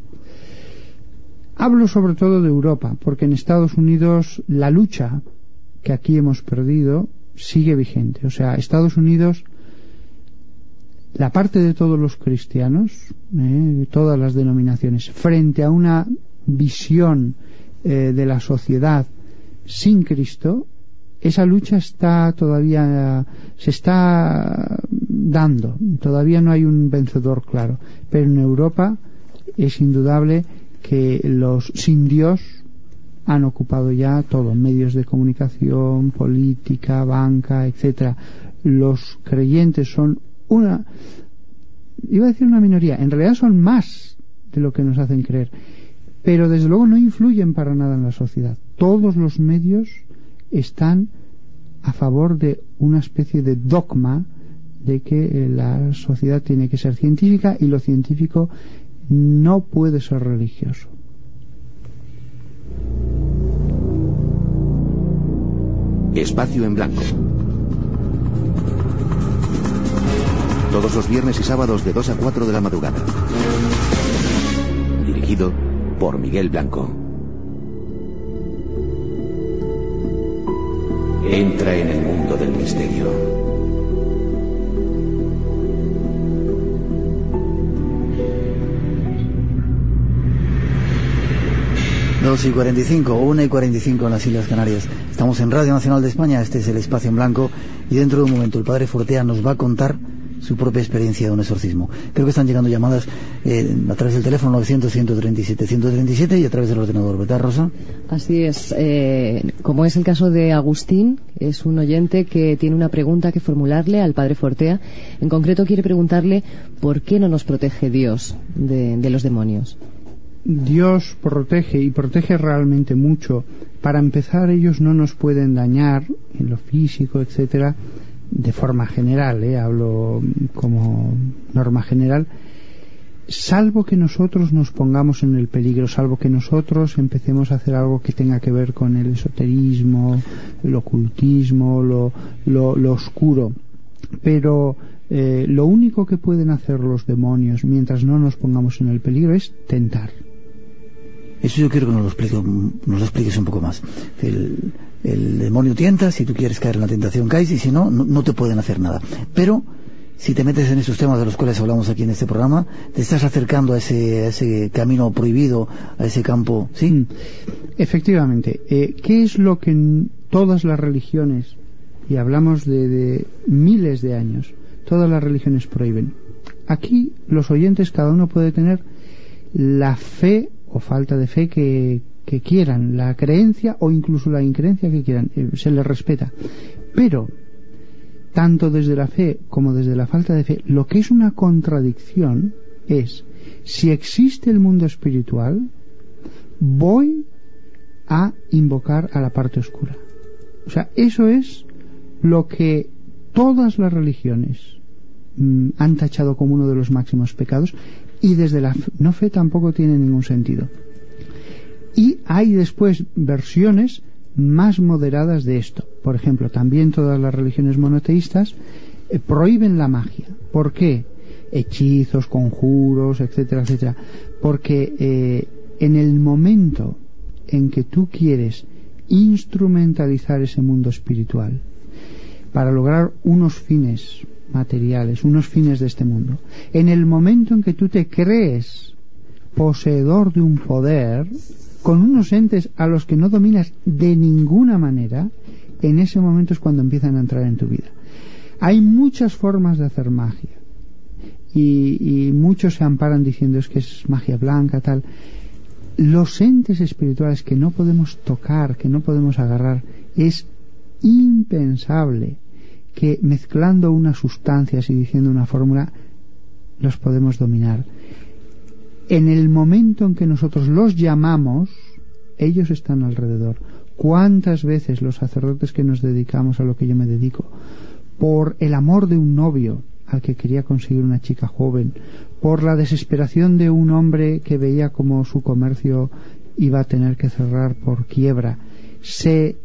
Hablo sobre todo de Europa, porque en Estados Unidos la lucha que aquí hemos perdido sigue vigente. O sea, Estados Unidos, la parte de todos los cristianos, eh, todas las denominaciones, frente a una visión eh, de la sociedad sin Cristo, esa lucha está todavía, se está dando, todavía no hay un vencedor claro, pero en Europa es indudable que los sin Dios han ocupado ya todo, medios de comunicación, política, banca, etcétera. Los creyentes son una, iba a decir una minoría, en realidad son más de lo que nos hacen creer, pero desde luego no influyen para nada en la sociedad. Todos los medios están a favor de una especie de dogma de que la sociedad tiene que ser científica y lo científico no puede ser religioso. Espacio en Blanco. Todos los viernes y sábados de dos a cuatro de la madrugada. Dirigido por Miguel Blanco. Entra en el mundo del misterio. dos y cuarenta y cinco, una y cuarenta y cinco en las Islas Canarias. Estamos en Radio Nacional de España, este es el Espacio en Blanco, y dentro de un momento el padre Fortea nos va a contar su propia experiencia de un exorcismo. Creo que están llegando llamadas eh, a través del teléfono novecientos, ciento treinta y siete, ciento treinta y siete y a través del ordenador, ¿verdad, Rosa? Así es. Eh, como es el caso de Agustín, es un oyente que tiene una pregunta que formularle al padre Fortea. En concreto quiere preguntarle por qué no nos protege Dios de, de los demonios. Dios protege y protege realmente mucho. Para empezar, ellos no nos pueden dañar en lo físico, etcétera, de forma general, ¿eh? Hablo como norma general, salvo que nosotros nos pongamos en el peligro, salvo que nosotros empecemos a hacer algo que tenga que ver con el esoterismo, el ocultismo, lo, lo, lo oscuro. Pero eh, lo único que pueden hacer los demonios mientras no nos pongamos en el peligro es tentar. Eso yo quiero que nos lo expliques, nos lo expliques un poco más. El, el demonio tienta, si tú quieres caer en la tentación caes, y si no, no, no te pueden hacer nada. Pero si te metes en esos temas de los cuales hablamos aquí en este programa, te estás acercando a ese, a ese camino prohibido, a ese campo, ¿sí? Efectivamente. Eh, ¿Qué es lo que en todas las religiones, y hablamos de, de miles de años, todas las religiones prohíben? Aquí los oyentes, cada uno puede tener la fe o falta de fe que, que quieran, la creencia o incluso la increencia que quieran, eh, se les respeta. Pero tanto desde la fe como desde la falta de fe, lo que es una contradicción es, si existe el mundo espiritual, voy a invocar a la parte oscura. O sea, eso es lo que todas las religiones mmm, han tachado como uno de los máximos pecados, y desde la no fe tampoco tiene ningún sentido. Y hay después versiones más moderadas de esto. Por ejemplo, también todas las religiones monoteístas eh, prohíben la magia. ¿Por qué? Hechizos, conjuros, etcétera, etcétera. Porque eh, en el momento en que tú quieres instrumentalizar ese mundo espiritual para lograr unos fines materiales, unos fines de este mundo, en el momento en que tú te crees poseedor de un poder con unos entes a los que no dominas de ninguna manera, en ese momento es cuando empiezan a entrar en tu vida. Hay muchas formas de hacer magia y, y muchos se amparan diciendo es que es magia blanca, tal. Los entes espirituales que no podemos tocar, que no podemos agarrar, es impensable que mezclando unas sustancias y diciendo una fórmula los podemos dominar. En el momento en que nosotros los llamamos, ellos están alrededor. ¿Cuántas veces los sacerdotes que nos dedicamos a lo que yo me dedico, por el amor de un novio al que quería conseguir una chica joven, por la desesperación de un hombre que veía como su comercio iba a tener que cerrar por quiebra, se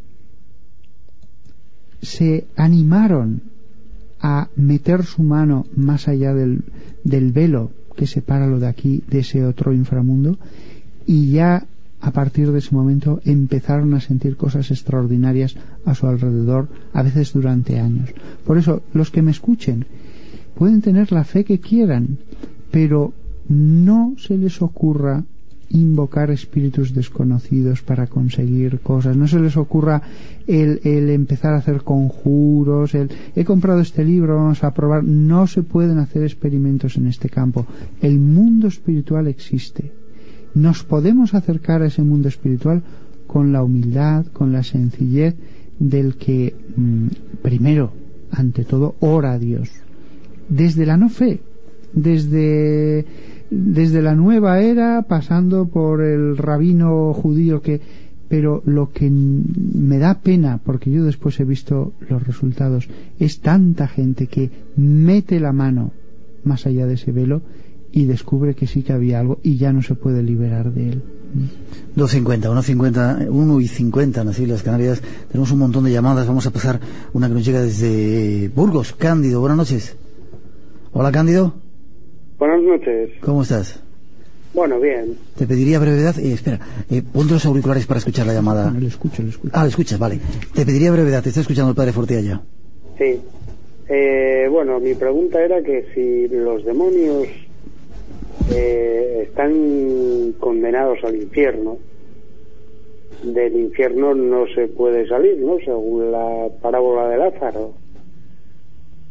se animaron a meter su mano más allá del, del velo que separa lo de aquí de ese otro inframundo, y ya a partir de ese momento empezaron a sentir cosas extraordinarias a su alrededor, a veces durante años. Por eso, los que me escuchen pueden tener la fe que quieran, pero no se les ocurra invocar espíritus desconocidos para conseguir cosas, no se les ocurra el, el empezar a hacer conjuros, el he comprado este libro, vamos a probar. No se pueden hacer experimentos en este campo. El mundo espiritual existe. Nos podemos acercar a ese mundo espiritual con la humildad, con la sencillez del que mmm, primero, ante todo, ora a Dios desde la no fe, desde desde la nueva era, pasando por el rabino judío que... Pero lo que me da pena, porque yo después he visto los resultados, es tanta gente que mete la mano más allá de ese velo y descubre que sí que había algo y ya no se puede liberar de él. dos cincuenta, uno cincuenta, uno y cincuenta en las Islas Canarias. Tenemos un montón de llamadas. Vamos a pasar una que nos llega desde Burgos. Cándido, buenas noches. Hola, Cándido. Buenas noches. ¿Cómo estás? Bueno, bien. Te pediría brevedad. Eh, espera, eh, ponte los auriculares para escuchar la llamada. No, lo escucho, lo escucho. Ah, lo escuchas, vale. Te pediría brevedad. Te está escuchando el padre Fortea ya. Sí. Eh, bueno, mi pregunta era que si los demonios eh, están condenados al infierno, del infierno no se puede salir, ¿no? Según la parábola de Lázaro.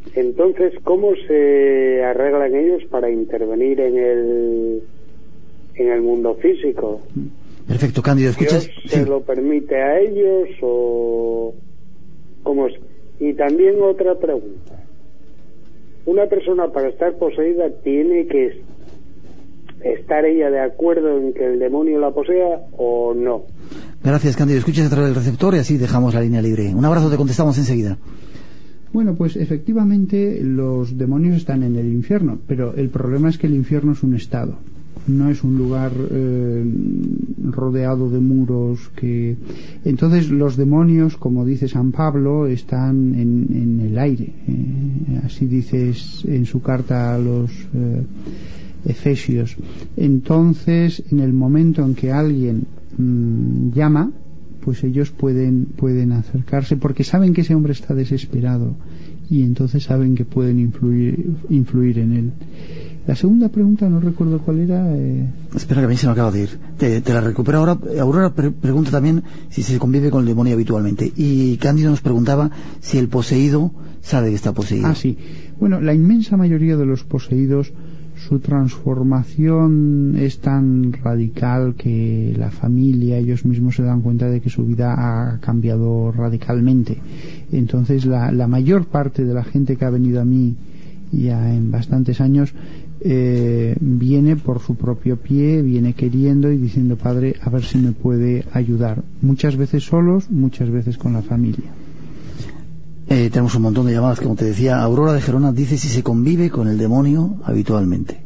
Entonces, ¿cómo se arreglan ellos para intervenir en el en el mundo físico? Perfecto, Cándido, ¿escuchas? ¿Dios se Sí. lo permite a ellos o cómo es? Y también otra pregunta. Una persona para estar poseída tiene que estar ella de acuerdo en que el demonio la posea o no. Gracias, Cándido. Escuchas a través del receptor y así dejamos la línea libre. Un abrazo, te contestamos enseguida. Bueno, pues efectivamente los demonios están en el infierno, pero el problema es que el infierno es un estado, no es un lugar eh, rodeado de muros. Que entonces los demonios, como dice San Pablo, están en, en el aire. Eh, así dice en su carta a los eh, Efesios. Entonces, en el momento en que alguien mmm, llama, pues ellos pueden pueden acercarse porque saben que ese hombre está desesperado y entonces saben que pueden influir influir en él. La segunda pregunta no recuerdo cuál era. Eh... Espera, que a mí se me acaba de ir. Te, te la recupero ahora. Aurora pre- pregunta también si se convive con el demonio habitualmente. Y Cándido nos preguntaba si el poseído sabe que está poseído. Ah, sí. Bueno, la inmensa mayoría de los poseídos, su transformación es tan radical que la familia, ellos mismos se dan cuenta de que su vida ha cambiado radicalmente. Entonces la, la mayor parte de la gente que ha venido a mí ya en bastantes años eh, viene por su propio pie, viene queriendo y diciendo: Padre, a ver si me puede ayudar. Muchas veces solos, muchas veces con la familia. Eh, tenemos un montón de llamadas, como te decía. Aurora de Gerona dice si se convive con el demonio habitualmente.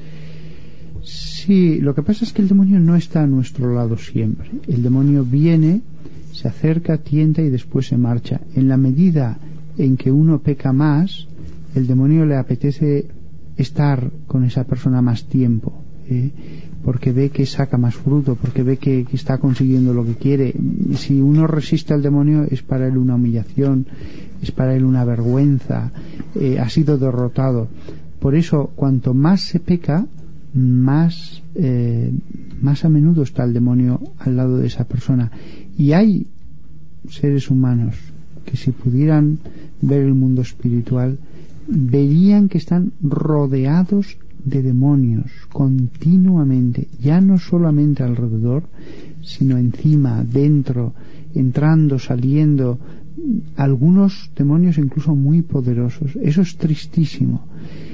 Sí, lo que pasa es que el demonio no está a nuestro lado siempre. El demonio viene, se acerca, tienta y después se marcha. En la medida en que uno peca más, el demonio le apetece estar con esa persona más tiempo, ¿eh? porque ve que saca más fruto, porque ve que, que está consiguiendo lo que quiere. Si uno resiste al demonio, es para él una humillación, es para él una vergüenza, eh, ha sido derrotado. Por eso, cuanto más se peca, más eh, más a menudo está el demonio al lado de esa persona. Y hay seres humanos que, si pudieran ver el mundo espiritual, verían que están rodeados de demonios continuamente, ya no solamente alrededor, sino encima, dentro, entrando, saliendo, algunos demonios incluso muy poderosos. Eso es tristísimo.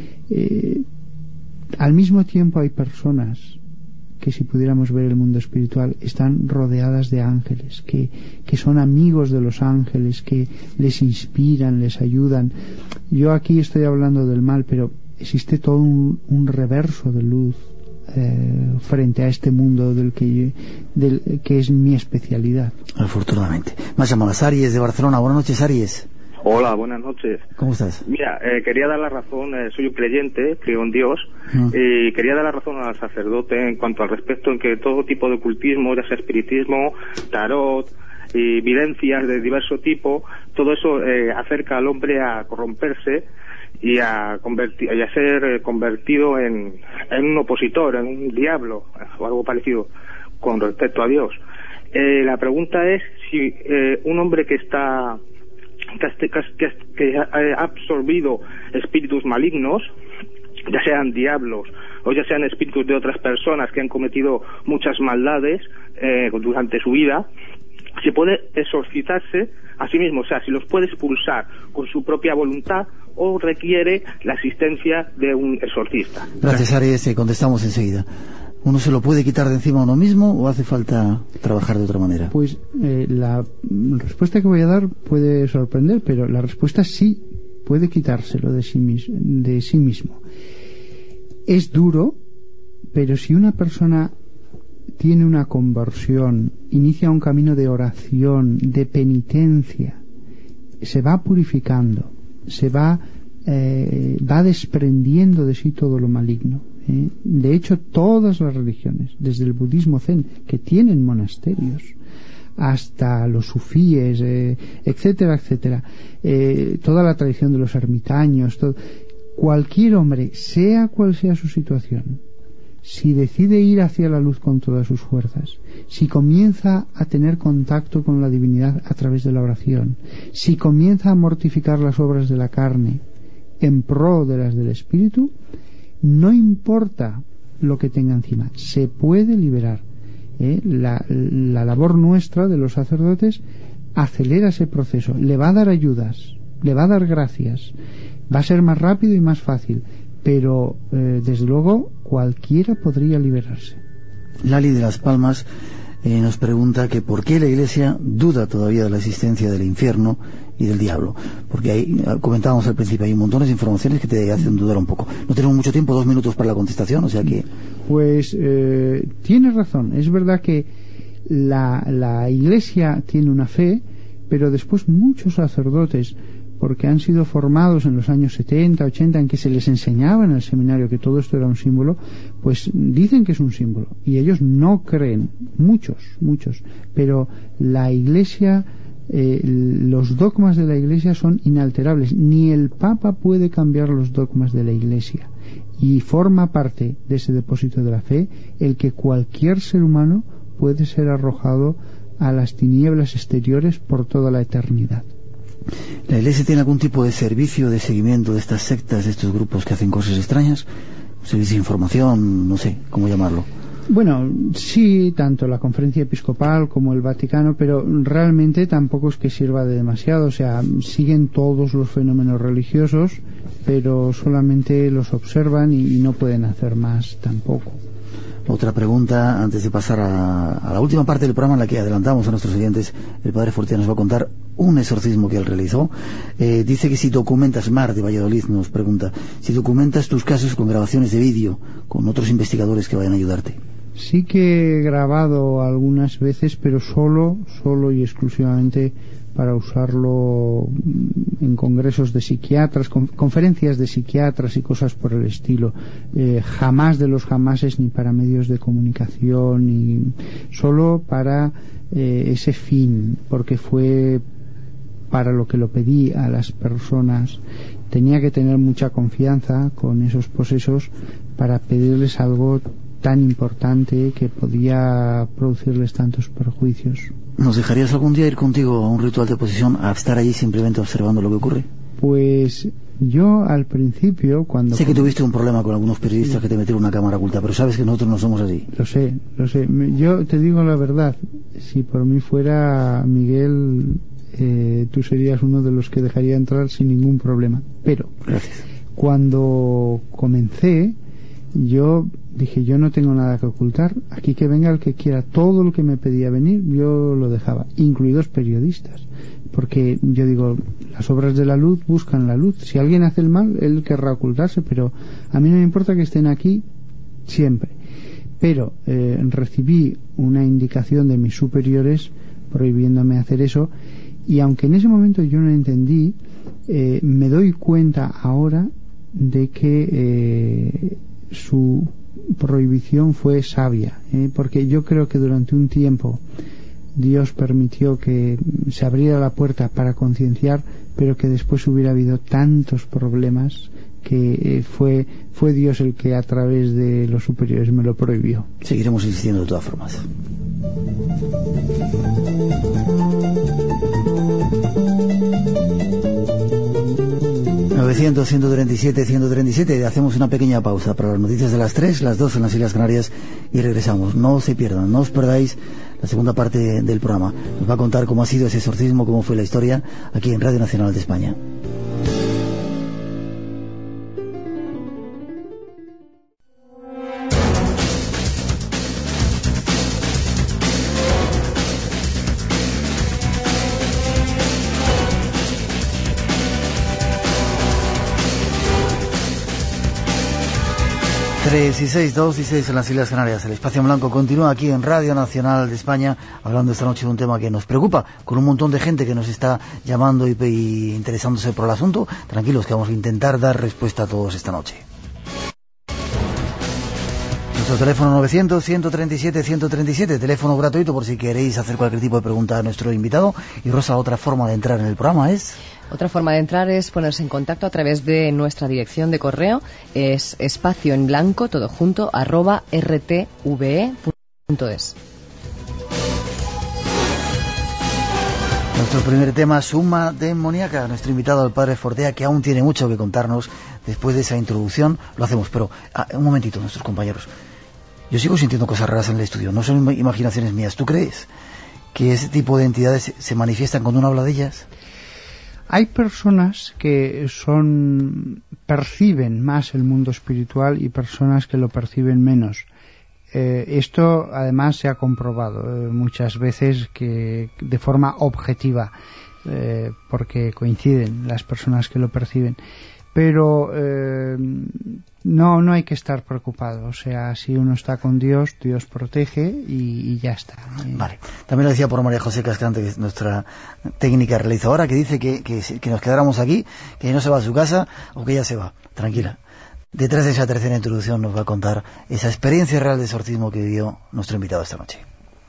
Eh, al mismo tiempo hay personas que, si pudiéramos ver el mundo espiritual, están rodeadas de ángeles, que, que son amigos de los ángeles, que les inspiran, les ayudan. Yo aquí estoy hablando del mal, pero existe todo un, un reverso de luz eh, frente a este mundo del que, del que es mi especialidad. Afortunadamente. Más llamadas. Aries de Barcelona. Buenas noches, Aries. Hola, buenas noches. ¿Cómo estás? Mira, eh, quería dar la razón, eh, soy un creyente, creo en Dios, mm. y quería dar la razón al sacerdote en cuanto al respecto en que todo tipo de ocultismo, ya sea espiritismo, tarot y videncias de diverso tipo, todo eso eh, acerca al hombre a corromperse y a, convertir, y a ser eh, convertido en, en un opositor, en un diablo o algo parecido con respecto a Dios. Eh, la pregunta es si eh, un hombre que está que, que, que ha absorbido espíritus malignos, ya sean diablos o ya sean espíritus de otras personas que han cometido muchas maldades eh, durante su vida, si puede exorcizarse a sí mismo, o sea, si los puede expulsar con su propia voluntad o requiere la asistencia de un exorcista. Gracias, Aries, contestamos enseguida. ¿Uno se lo puede quitar de encima a uno mismo o hace falta trabajar de otra manera? Pues eh, la respuesta que voy a dar puede sorprender, pero la respuesta es sí, puede quitárselo de sí, mis, de sí mismo. Es duro, pero si una persona tiene una conversión, inicia un camino de oración, de penitencia, se va purificando, se va, eh, va desprendiendo de sí todo lo maligno. ¿eh? De hecho, todas las religiones, desde el budismo zen, que tienen monasterios, hasta los sufíes, eh, etcétera, etcétera, eh, toda la tradición de los ermitaños, todo, cualquier hombre, sea cual sea su situación, si decide ir hacia la luz con todas sus fuerzas, si comienza a tener contacto con la divinidad a través de la oración, si comienza a mortificar las obras de la carne en pro de las del espíritu, no importa lo que tenga encima, se puede liberar. ¿eh? La, la labor nuestra de los sacerdotes acelera ese proceso, le va a dar ayudas, le va a dar gracias, va a ser más rápido y más fácil, pero eh, desde luego cualquiera podría liberarse. Lali de Las Palmas eh, nos pregunta que por qué la Iglesia duda todavía de la existencia del infierno y del diablo, porque ahí comentábamos al principio, hay montones de informaciones que te hacen dudar un poco. No tenemos mucho tiempo, dos minutos para la contestación, o sea que... Pues eh, tienes razón, es verdad que la, la Iglesia tiene una fe, pero después muchos sacerdotes, porque han sido formados en los años setenta, ochenta, en que se les enseñaba en el seminario que todo esto era un símbolo, pues dicen que es un símbolo, y ellos no creen, muchos, muchos, pero la Iglesia... Eh, los dogmas de la Iglesia son inalterables, ni el Papa puede cambiar los dogmas de la Iglesia, y forma parte de ese depósito de la fe el que cualquier ser humano puede ser arrojado a las tinieblas exteriores por toda la eternidad. ¿La Iglesia tiene algún tipo de servicio de seguimiento de estas sectas, de estos grupos que hacen cosas extrañas? ¿Servicio de información? No sé cómo llamarlo. Bueno, sí, tanto la Conferencia Episcopal como el Vaticano, pero realmente tampoco es que sirva de demasiado. O sea, siguen todos los fenómenos religiosos, pero solamente los observan y, y no pueden hacer más tampoco. Otra pregunta, antes de pasar a, a la última parte del programa en la que adelantamos a nuestros oyentes. El padre Fortea nos va a contar un exorcismo que él realizó. Eh, dice que si documentas, Mar de Valladolid nos pregunta, si documentas tus casos con grabaciones de vídeo, con otros investigadores que vayan a ayudarte. Sí que he grabado algunas veces, pero solo, solo y exclusivamente para usarlo en congresos de psiquiatras, con, conferencias de psiquiatras y cosas por el estilo. Eh, jamás de los jamases ni para medios de comunicación, ni solo para eh, ese fin, porque fue para lo que lo pedí a las personas. Tenía que tener mucha confianza con esos posesos para pedirles algo tan importante que podía producirles tantos perjuicios. ¿Nos dejarías algún día ir contigo a un ritual de posesión, a estar allí simplemente observando lo que ocurre? Pues yo al principio, cuando... Sé que tuviste un problema con algunos periodistas que te metieron una cámara oculta, pero sabes que nosotros no somos así. Lo sé, lo sé. Yo te digo la verdad, si por mí fuera, Miguel, eh, tú serías uno de los que dejaría entrar sin ningún problema. Pero, gracias. Cuando comencé, yo dije, yo no tengo nada que ocultar, aquí que venga el que quiera. Todo lo que me pedía venir yo lo dejaba, incluidos periodistas, porque yo digo, las obras de la luz buscan la luz. Si alguien hace el mal, él querrá ocultarse, pero a mí no me importa que estén aquí siempre. Pero eh, recibí una indicación de mis superiores prohibiéndome hacer eso, y aunque en ese momento yo no entendí, eh, me doy cuenta ahora de que eh, su prohibición fue sabia, ¿eh? porque yo creo que durante un tiempo Dios permitió que se abriera la puerta para concienciar, pero que después hubiera habido tantos problemas que eh, fue fue Dios el que a través de los superiores me lo prohibió. Seguiremos insistiendo de todas formas. novecientos, ciento treinta y siete, ciento treinta y siete. Hacemos una pequeña pausa para las noticias de las tres, las dos en las Islas Canarias, y regresamos. No se pierdan, no os perdáis la segunda parte del programa. Nos va a contar cómo ha sido ese exorcismo, cómo fue la historia, aquí en Radio Nacional de España. tres y seis, dos y seis en las Islas Canarias. El Espacio en Blanco continúa aquí en Radio Nacional de España, hablando esta noche de un tema que nos preocupa, con un montón de gente que nos está llamando y, y interesándose por el asunto. Tranquilos, que vamos a intentar dar respuesta a todos esta noche. Nuestro teléfono novecientos, ciento treinta y siete, ciento treinta y siete, teléfono gratuito por si queréis hacer cualquier tipo de pregunta a nuestro invitado. Y Rosa, otra forma de entrar en el programa es... Otra forma de entrar es ponerse en contacto a través de nuestra dirección de correo, es espacio en blanco, todo junto, arroba rtve punto es. Nuestro Nuestro primer tema, Suma Demoníaca. Nuestro invitado, el padre Fortea, que aún tiene mucho que contarnos después de esa introducción. Lo hacemos, pero ah, un momentito, nuestros compañeros. Yo sigo sintiendo cosas raras en el estudio, no son imaginaciones mías. ¿Tú crees que ese tipo de entidades se manifiestan cuando uno habla de ellas? Hay personas que son perciben más el mundo espiritual y personas que lo perciben menos. Eh, esto además se ha comprobado eh, muchas veces que de forma objetiva, eh, porque coinciden las personas que lo perciben. Pero eh, no no hay que estar preocupado. O sea, si uno está con Dios, Dios protege y, y ya está. Vale. También lo decía por María José Cascante, que es nuestra técnica realizadora, que dice que, que, que nos quedáramos aquí, que no se va a su casa o que ya se va. Tranquila. Detrás de esa tercera introducción nos va a contar esa experiencia real de exorcismo que vivió nuestro invitado esta noche.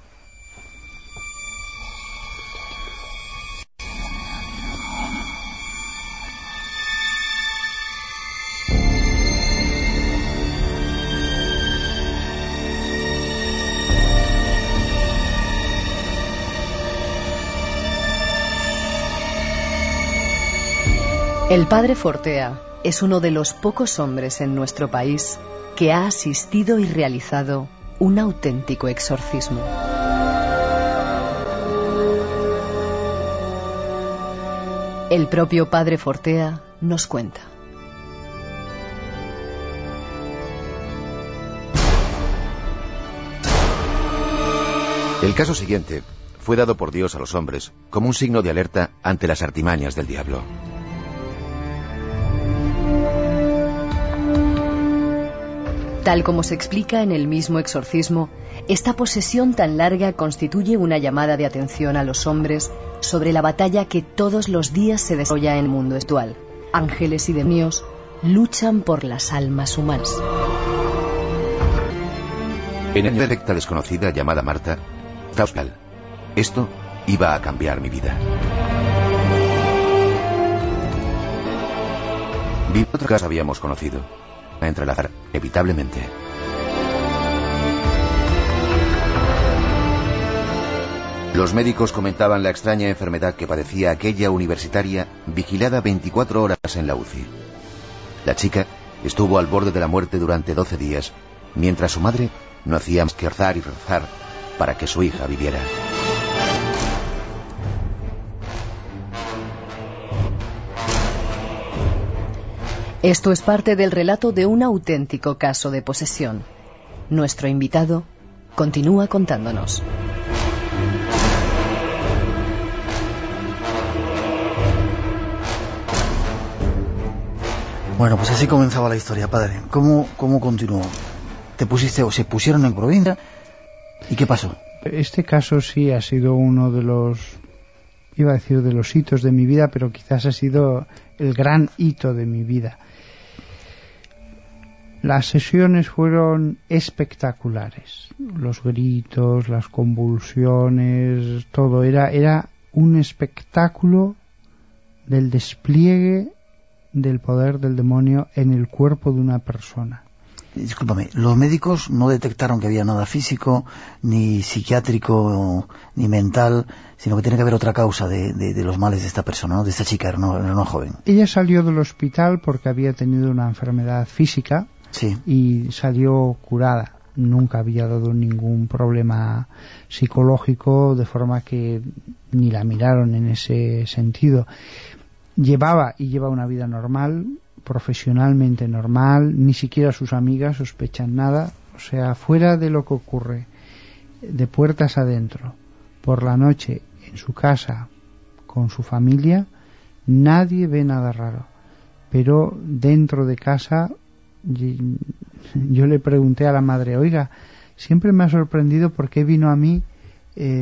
El padre Fortea es uno de los pocos hombres en nuestro país que ha asistido y realizado un auténtico exorcismo. El propio padre Fortea nos cuenta. El caso siguiente fue dado por Dios a los hombres como un signo de alerta ante las artimañas del diablo. Tal como se explica en el mismo exorcismo, esta posesión tan larga constituye una llamada de atención a los hombres sobre la batalla que todos los días se desarrolla en el mundo espiritual. Ángeles y demonios luchan por las almas humanas. En una recta desconocida llamada Marta, Tauscal, esto iba a cambiar mi vida. Vi otro caso habíamos conocido. A entrelazar, evitablemente. Los médicos comentaban la extraña enfermedad que padecía aquella universitaria vigilada veinticuatro horas en la U C I. La chica estuvo al borde de la muerte durante doce días, mientras su madre no hacía más que rezar y rezar para que su hija viviera. Esto es parte del relato de un auténtico caso de posesión. Nuestro invitado continúa contándonos. Bueno, pues así comenzaba la historia, padre. ¿Cómo, cómo continuó? ¿Te pusiste o se pusieron en provincia? ¿Y qué pasó? Este caso sí ha sido uno de los, iba a decir de los hitos de mi vida, pero quizás ha sido el gran hito de mi vida. Las sesiones fueron espectaculares. Los gritos, las convulsiones, todo era, era un espectáculo del despliegue del poder del demonio en el cuerpo de una persona. Discúlpame, los médicos no detectaron que había nada físico, ni psiquiátrico, ni mental, sino que tiene que haber otra causa de, de, de los males de esta persona, ¿no? De esta chica, era una, era una joven. Ella salió del hospital porque había tenido una enfermedad física. Sí. Y salió curada. Nunca había dado ningún problema psicológico, de forma que ni la miraron en ese sentido. Llevaba y lleva una vida normal, profesionalmente normal, ni siquiera sus amigas sospechan nada. O sea, fuera de lo que ocurre de puertas adentro, por la noche, en su casa, con su familia, nadie ve nada raro. Pero dentro de casa, yo le pregunté a la madre, oiga, siempre me ha sorprendido por qué vino a mí eh,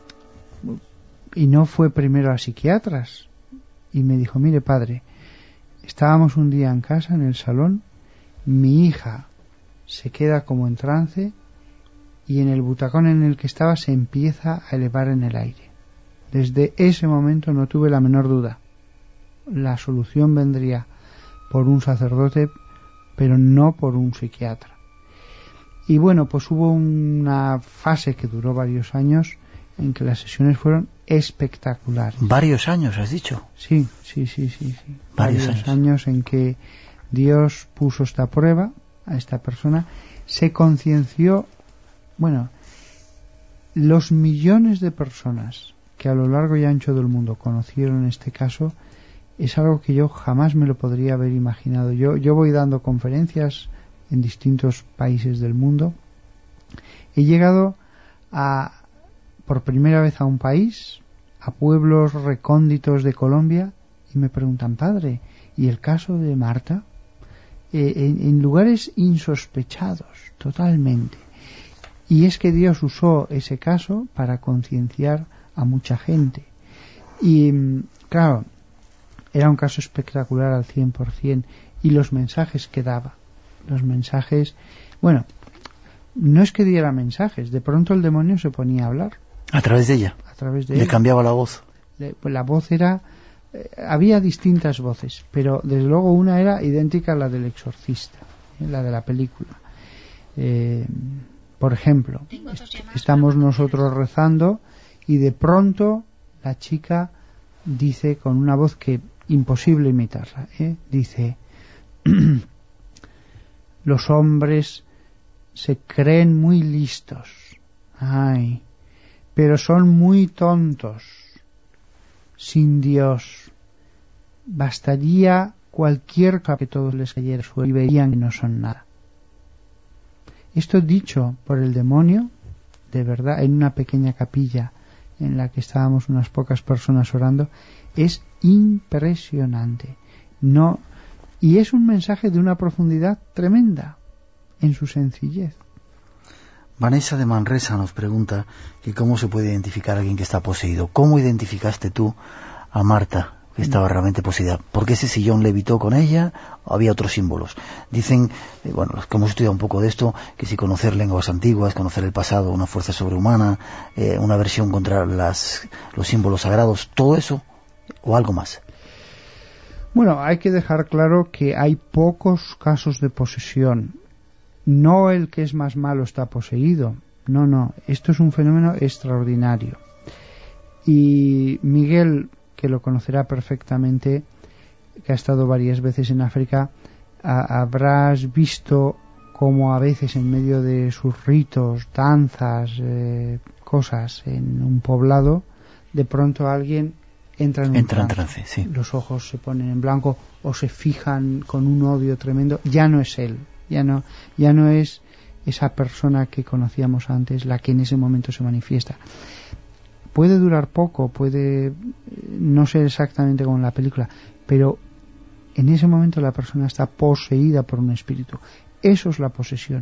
y no fue primero a psiquiatras. Y me dijo, mire padre, estábamos un día en casa, en el salón, mi hija se queda como en trance y en el butacón en el que estaba se empieza a elevar en el aire. Desde ese momento no tuve la menor duda. La solución vendría por un sacerdote, pero no por un psiquiatra. Y bueno, pues hubo una fase que duró varios años en que las sesiones fueron espectaculares. Varios años, has dicho. Sí, sí, sí, sí, sí. Varios, Varios años. años en que Dios puso esta prueba a esta persona, se concienció, bueno, los millones de personas que a lo largo y ancho del mundo conocieron este caso, es algo que yo jamás me lo podría haber imaginado. Yo, yo voy dando conferencias en distintos países del mundo. He llegado a, por primera vez a un país, a pueblos recónditos de Colombia, y me preguntan, padre, ¿y el caso de Marta? Eh, en, en lugares insospechados, totalmente. Y es que Dios usó ese caso para concienciar a mucha gente. Y, claro, era un caso espectacular al cien por cien, y los mensajes que daba, los mensajes, bueno, no es que diera mensajes, de pronto el demonio se ponía a hablar. A través de ella. A través de Le ella. cambiaba la voz. Le, pues la voz era, eh, había distintas voces, pero desde luego una era idéntica a la del exorcista, eh, la de la película. Eh, por ejemplo, est estamos nosotros rezando y de pronto la chica dice con una voz que imposible imitarla, ¿eh? Dice: los hombres se creen muy listos, ay, pero son muy tontos. Sin Dios bastaría cualquier cosa que todos les cayera y verían que no son nada. Esto dicho por el demonio, de verdad, en una pequeña capilla en la que estábamos unas pocas personas orando, es impresionante. No, y es un mensaje de una profundidad tremenda en su sencillez. Vanessa de Manresa nos pregunta que cómo se puede identificar a alguien que está poseído. ¿Cómo identificaste tú a Marta, que estaba realmente poseída? ¿Por qué ese sillón levitó con ella? ¿O había otros símbolos? Dicen, eh, bueno, los que hemos estudiado un poco de esto, que si conocer lenguas antiguas, conocer el pasado, una fuerza sobrehumana, eh, una versión contra las, los símbolos sagrados, todo eso o algo más. Bueno, hay que dejar claro que hay pocos casos de posesión. No el que es más malo está poseído. No, no. Esto es un fenómeno extraordinario. Y Miguel, que lo conocerá perfectamente, que ha estado varias veces en África, a, habrás visto cómo a veces en medio de sus ritos, danzas, eh, cosas en un poblado, de pronto alguien entra en un entra trance. en trance, sí. Los ojos se ponen en blanco o se fijan con un odio tremendo. Ya no es él, ya no, ya no es esa persona que conocíamos antes la que en ese momento se manifiesta. Puede durar poco, puede no ser exactamente como en la película, pero en ese momento la persona está poseída por un espíritu. Eso es la posesión.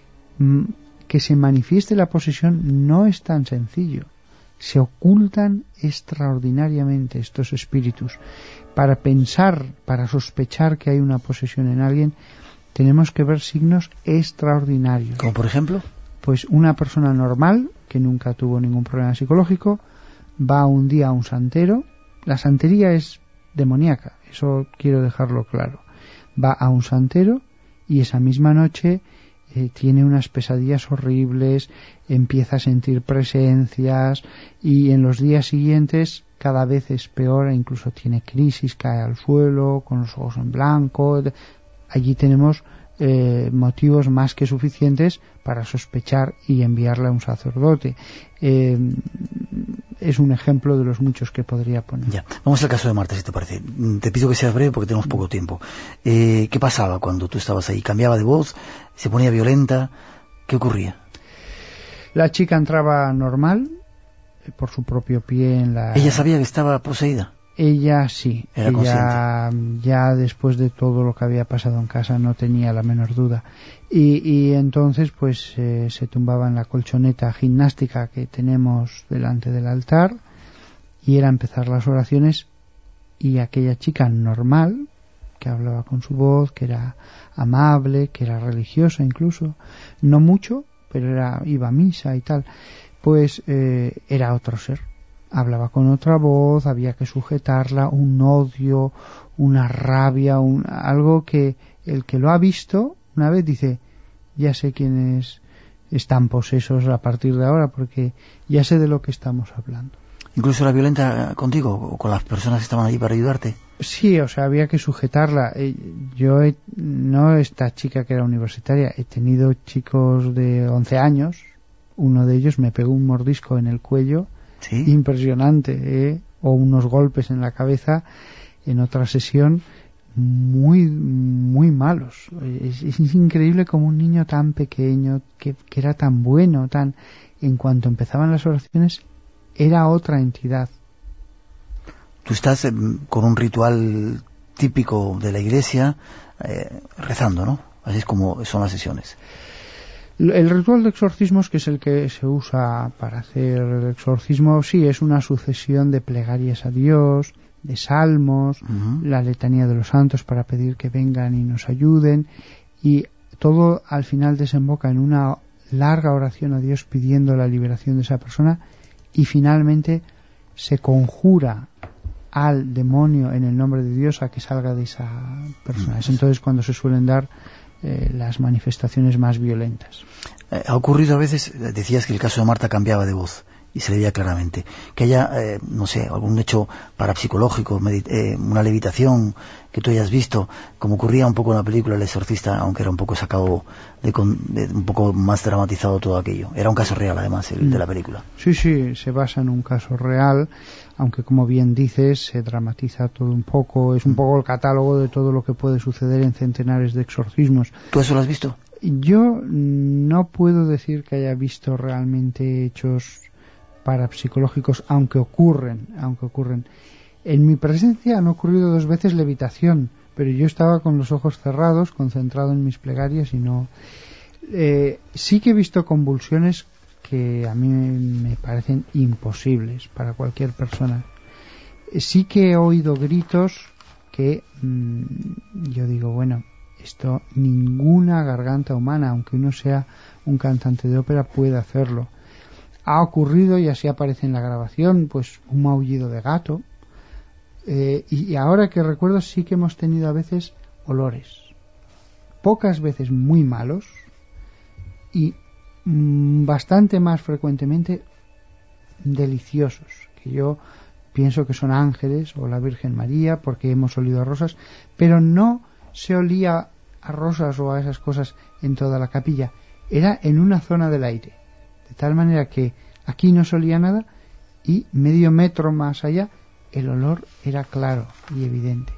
Que se manifieste la posesión no es tan sencillo. Se ocultan extraordinariamente estos espíritus. Para pensar, para sospechar que hay una posesión en alguien, tenemos que ver signos extraordinarios. ¿Como por ejemplo? Pues una persona normal, que nunca tuvo ningún problema psicológico, va un día a un santero. La santería es demoníaca, eso quiero dejarlo claro. Va a un santero y esa misma noche eh, tiene unas pesadillas horribles, empieza a sentir presencias y en los días siguientes cada vez es peor e incluso tiene crisis, cae al suelo con los ojos en blanco. Allí tenemos eh, motivos más que suficientes para sospechar y enviarle a un sacerdote. Eh, es un ejemplo de los muchos que podría poner. Ya, vamos al caso de Marta, si te parece. Te pido que seas breve porque tenemos poco tiempo. Eh, ¿Qué pasaba cuando tú estabas ahí? ¿Cambiaba de voz? ¿Se ponía violenta? ¿Qué ocurría? La chica entraba normal, por su propio pie en la... ¿Ella sabía que estaba poseída? Ella sí. Era ella consciente. Ya después de todo lo que había pasado en casa no tenía la menor duda. Y, y entonces pues eh, se tumbaba en la colchoneta gimnástica que tenemos delante del altar y era empezar las oraciones y aquella chica normal, que hablaba con su voz, que era amable, que era religiosa incluso, no mucho, pero era, iba a misa y tal, pues eh, era otro ser. Hablaba con otra voz, había que sujetarla, un odio, una rabia, un, algo que el que lo ha visto una vez dice, ya sé quién es están posesos a partir de ahora, porque ya sé de lo que estamos hablando. ¿Incluso era violenta contigo o con las personas que estaban allí para ayudarte? Sí, o sea, había que sujetarla. Yo, he, no esta chica que era universitaria, he tenido chicos de once años, uno de ellos me pegó un mordisco en el cuello, ¿sí? Impresionante, ¿eh? O unos golpes en la cabeza en otra sesión muy muy malos. Es, es increíble como un niño tan pequeño, que, que era tan bueno, tan en cuanto empezaban las oraciones, era otra entidad. Tú estás eh, con un ritual típico de la iglesia, eh, rezando, ¿no? Así es como son las sesiones. El ritual de exorcismos, que es el que se usa para hacer el exorcismo, sí, es una sucesión de plegarias a Dios, de salmos, uh-huh. la letanía de los santos para pedir que vengan y nos ayuden, y todo al final desemboca en una larga oración a Dios pidiendo la liberación de esa persona, y finalmente se conjura al demonio en el nombre de Dios a que salga de esa persona. Es entonces cuando se suelen dar eh, las manifestaciones más violentas. Eh, ha ocurrido a veces, decías que el caso de Marta cambiaba de voz y se le veía claramente, que haya, eh, no sé, algún hecho parapsicológico, medit- eh, una levitación que tú hayas visto, como ocurría un poco en la película El Exorcista, aunque era un poco sacado, de, con, de un poco más dramatizado todo aquello. Era un caso real, además, el mm. de la película. Sí, sí, se basa en un caso real, aunque como bien dices, se dramatiza todo un poco, es un poco el catálogo de todo lo que puede suceder en centenares de exorcismos. ¿Tú eso lo has visto? Yo no puedo decir que haya visto realmente hechos parapsicológicos, aunque ocurren, aunque ocurren. En mi presencia han ocurrido dos veces levitación, pero yo estaba con los ojos cerrados, concentrado en mis plegarias y no... Eh, sí que he visto convulsiones que a mí me parecen imposibles para cualquier persona. Eh, sí que he oído gritos que mmm, yo digo, bueno, esto ninguna garganta humana, aunque uno sea un cantante de ópera, puede hacerlo. Ha ocurrido, y así aparece en la grabación, pues un maullido de gato, eh, y ahora que recuerdo sí que hemos tenido a veces olores, pocas veces muy malos, y mmm, bastante más frecuentemente deliciosos, que yo pienso que son ángeles o la Virgen María, porque hemos olido a rosas, pero no se olía a rosas o a esas cosas en toda la capilla, era en una zona del aire, de tal manera que aquí no se olía nada y medio metro más allá el olor era claro y evidente.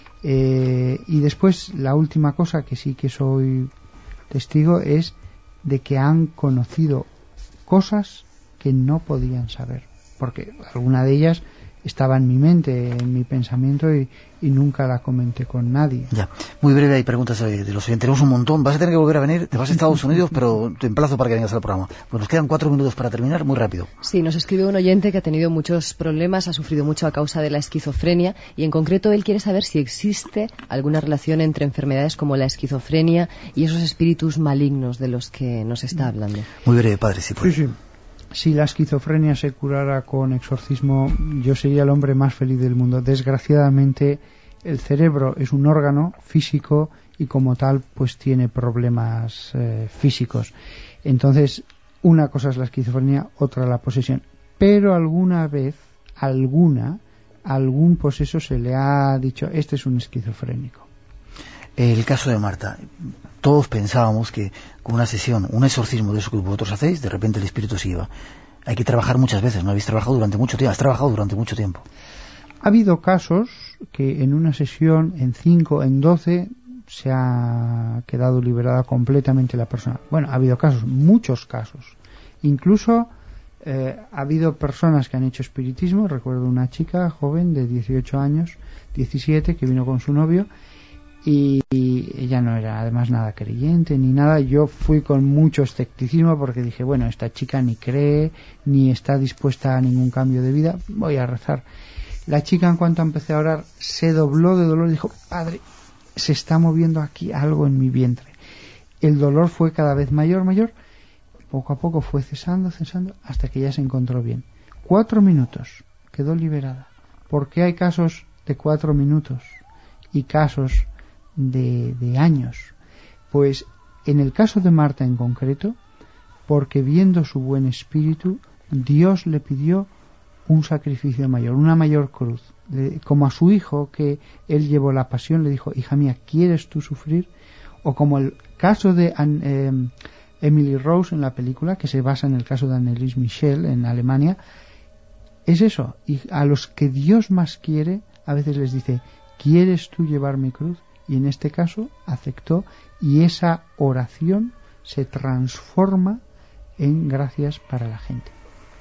Eh, y después la última cosa que sí que soy testigo es de que han conocido cosas que no podían saber, porque alguna de ellas estaba en mi mente, en mi pensamiento, y, y nunca la comenté con nadie. Ya, muy breve, hay preguntas de, de los oyentes. Tenemos un montón. Vas a tener que volver a venir, te vas a Estados Unidos, pero te emplazo para que vengas al programa. Pues nos quedan cuatro minutos para terminar, muy rápido. Sí, nos escribe un oyente que ha tenido muchos problemas, ha sufrido mucho a causa de la esquizofrenia, y en concreto él quiere saber si existe alguna relación entre enfermedades como la esquizofrenia y esos espíritus malignos de los que nos está hablando. Muy breve, padre, si puede. Sí, sí. Si la esquizofrenia se curara con exorcismo, yo sería el hombre más feliz del mundo. Desgraciadamente, el cerebro es un órgano físico y como tal, pues tiene problemas eh, físicos. Entonces, una cosa es la esquizofrenia, otra la posesión. Pero alguna vez, alguna, algún poseso se le ha dicho, este es un esquizofrénico. El caso de Marta, todos pensábamos que con una sesión, un exorcismo de eso que vosotros hacéis, de repente el espíritu se iba. Hay que trabajar muchas veces, ¿no? Habéis trabajado durante mucho tiempo, has trabajado durante mucho tiempo. Ha habido casos que en una sesión, en cinco, en doce, se ha quedado liberada completamente la persona. Bueno, ha habido casos, muchos casos. Incluso eh, ha habido personas que han hecho espiritismo. Recuerdo una chica joven de dieciocho años, diecisiete, que vino con su novio, y ella no era además nada creyente ni nada. Yo fui con mucho escepticismo porque dije, bueno, esta chica ni cree ni está dispuesta a ningún cambio de vida, voy a rezar. La chica, en cuanto empecé a orar, se dobló de dolor y dijo, padre, se está moviendo aquí algo en mi vientre. El dolor fue cada vez mayor, mayor, poco a poco fue cesando, cesando, hasta que ya se encontró bien. Cuatro minutos, quedó liberada. ¿Por qué hay casos de cuatro minutos y casos De, de años? Pues en el caso de Marta en concreto, porque viendo su buen espíritu, Dios le pidió un sacrificio mayor, una mayor cruz. Le, como a su hijo, que él llevó la pasión, le dijo, hija mía, ¿quieres tú sufrir? O como el caso de eh, Emily Rose en la película, que se basa en el caso de Anneliese Michel en Alemania, es eso. Y a los que Dios más quiere, a veces les dice, ¿quieres tú llevar mi cruz? Y en este caso aceptó, y esa oración se transforma en gracias para la gente.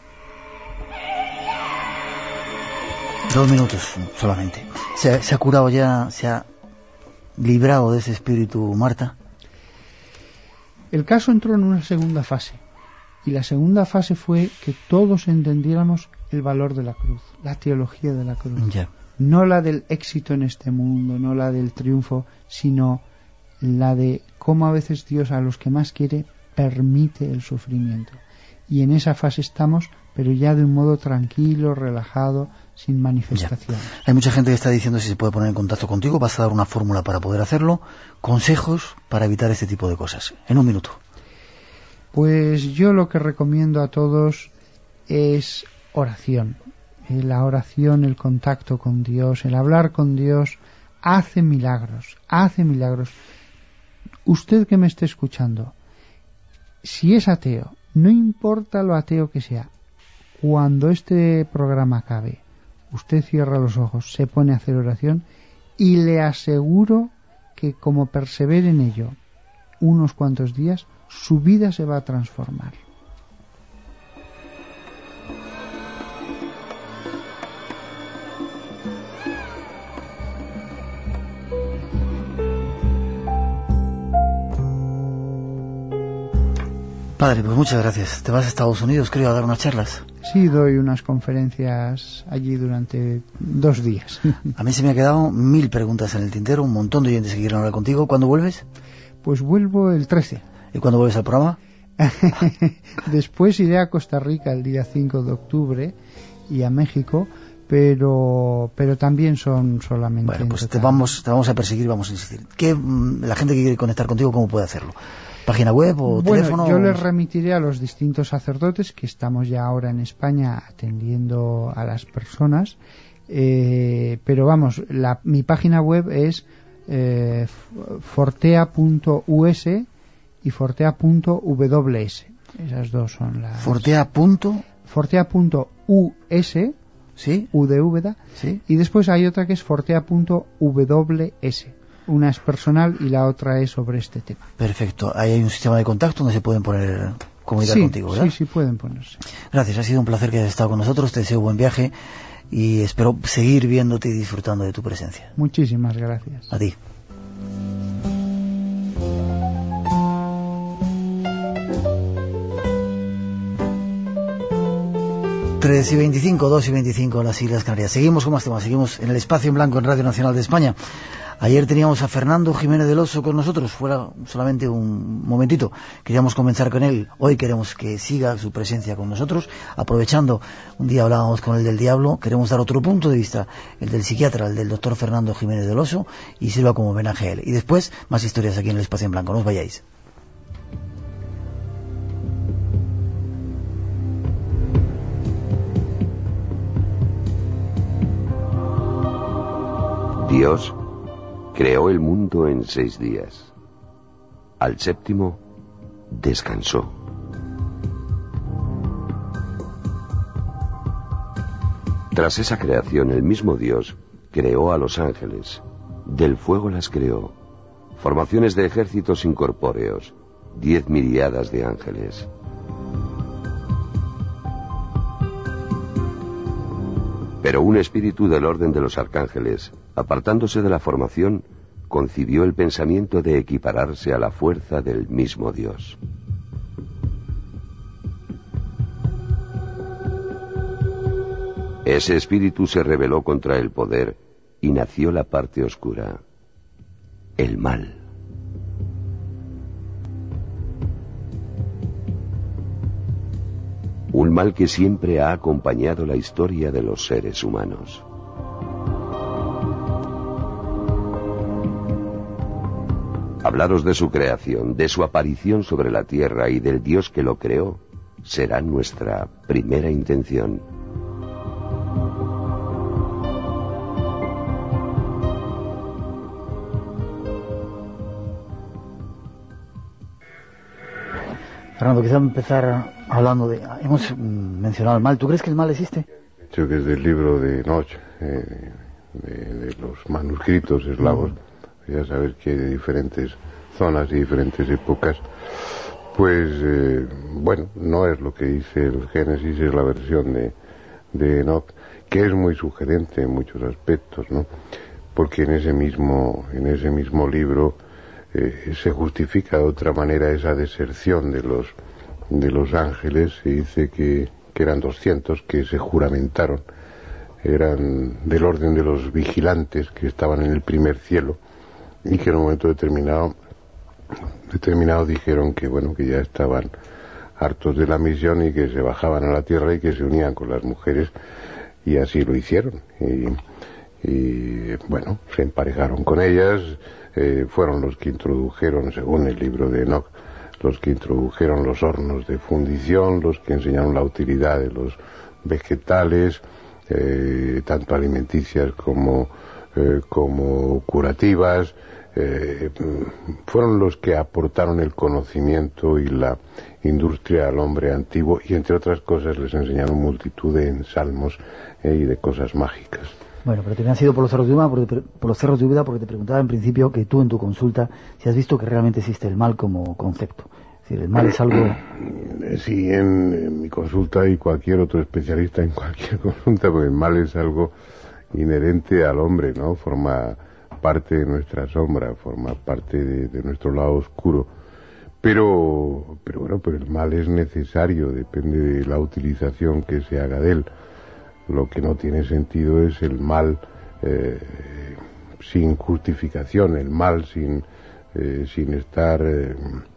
Dos minutos solamente. ¿Se, se ha curado ya, se ha librado de ese espíritu Marta? El caso entró en una segunda fase. Y la segunda fase fue que todos entendiéramos el valor de la cruz, la teología de la cruz. Ya. No la del éxito en este mundo, no la del triunfo, sino la de cómo a veces Dios a los que más quiere permite el sufrimiento. Y en esa fase estamos, pero ya de un modo tranquilo, relajado, sin manifestaciones. Ya. Hay mucha gente que está diciendo si se puede poner en contacto contigo. Vas a dar una fórmula para poder hacerlo. Consejos para evitar este tipo de cosas. En un minuto. Pues yo lo que recomiendo a todos es oración. La oración, el contacto con Dios, el hablar con Dios, hace milagros, hace milagros. Usted que me esté escuchando, si es ateo, no importa lo ateo que sea, cuando este programa acabe, usted cierra los ojos, se pone a hacer oración y le aseguro que como persevere en ello unos cuantos días, su vida se va a transformar. Padre, pues muchas gracias. Te vas a Estados Unidos, creo, a dar unas charlas. Sí, doy unas conferencias allí durante dos días. A mí se me ha quedado mil preguntas en el tintero, un montón de oyentes que quieren hablar contigo. ¿Cuándo vuelves? Pues vuelvo el trece. ¿Y cuándo vuelves al programa? Después iré a Costa Rica el día cinco de octubre y a México, pero pero también son solamente... Bueno, pues te vamos, te vamos a perseguir, vamos a insistir. ¿Qué, la gente que quiere conectar contigo, cómo puede hacerlo? ¿Página web o bueno, teléfono? Yo les remitiré a los distintos sacerdotes que estamos ya ahora en España atendiendo a las personas, eh, pero vamos, la, mi página web es eh, fortea punto u ese y fortea punto w s. Esas dos son las... Fortea. Fortea punto u ese, ¿sí? U de Úbeda, ¿sí? Y después hay otra que es fortea punto w s. Una es personal y la otra es sobre este tema. Perfecto. Ahí hay un sistema de contacto donde se pueden poner comunicar sí, contigo, ¿verdad? Sí, sí, pueden ponerse. Gracias, ha sido un placer que hayas estado con nosotros. Te deseo buen viaje y espero seguir viéndote y disfrutando de tu presencia. Muchísimas gracias. A ti. tres y veinticinco, dos y veinticinco en las Islas Canarias. Seguimos con más temas, seguimos en el Espacio en Blanco en Radio Nacional de España. Ayer teníamos a Fernando Jiménez del Oso con nosotros, fuera solamente un momentito, queríamos comenzar con él. Hoy queremos que siga su presencia con nosotros, aprovechando, un día hablábamos con el del diablo, queremos dar otro punto de vista, el del psiquiatra, el del doctor Fernando Jiménez del Oso, y sirva como homenaje a él. Y después, más historias aquí en el Espacio en Blanco, no os vayáis. Dios creó el mundo en seis días. Al séptimo, descansó. Tras esa creación, el mismo Dios creó a los ángeles. Del fuego las creó. Formaciones de ejércitos incorpóreos. Diez miriadas de ángeles. Pero un espíritu del orden de los arcángeles, apartándose de la formación, concibió el pensamiento de equipararse a la fuerza del mismo Dios. Ese espíritu se rebeló contra el poder y nació la parte oscura, el mal. Un mal que siempre ha acompañado la historia de los seres humanos. Hablaros de su creación, de su aparición sobre la tierra y del Dios que lo creó, será nuestra primera intención. Fernando, quizá empezar hablando de... Hemos mencionado el mal. ¿Tú crees que el mal existe? Creo que es del libro de Enoch, eh, de, de los manuscritos eslavos, mm. ya sabes que hay de diferentes zonas y diferentes épocas, pues, eh, bueno, no es lo que dice el Génesis, es la versión de, de Enoch, que es muy sugerente en muchos aspectos, ¿no? Porque en ese mismo, en ese mismo libro eh, se justifica de otra manera esa deserción de los, de los ángeles. Se dice que, que eran doscientos que se juramentaron, eran del orden de los vigilantes que estaban en el primer cielo y que en un momento determinado determinado dijeron que bueno, que ya estaban hartos de la misión y que se bajaban a la tierra y que se unían con las mujeres, y así lo hicieron y, y bueno, se emparejaron con ellas. Eh, fueron los que introdujeron, según el libro de Enoch, los que introdujeron los hornos de fundición, los que enseñaron la utilidad de los vegetales, eh, tanto alimenticias como, eh, como curativas. Eh, fueron los que aportaron el conocimiento y la industria al hombre antiguo, y entre otras cosas les enseñaron multitud de ensalmos eh, y de cosas mágicas. Bueno, pero te han sido por los cerros de Úbeda, porque, por los cerros de Úbeda, porque te preguntaba en principio que tú en tu consulta si has visto que realmente existe el mal como concepto. Es decir, el mal es algo... Sí, en, en mi consulta y cualquier otro especialista en cualquier consulta, porque el mal es algo inherente al hombre, ¿no? Forma parte de nuestra sombra, forma parte de, de nuestro lado oscuro. Pero, pero bueno, pero el mal es necesario, depende de la utilización que se haga de él. Lo que no tiene sentido es el mal eh, sin justificación, el mal sin, eh, sin estar eh,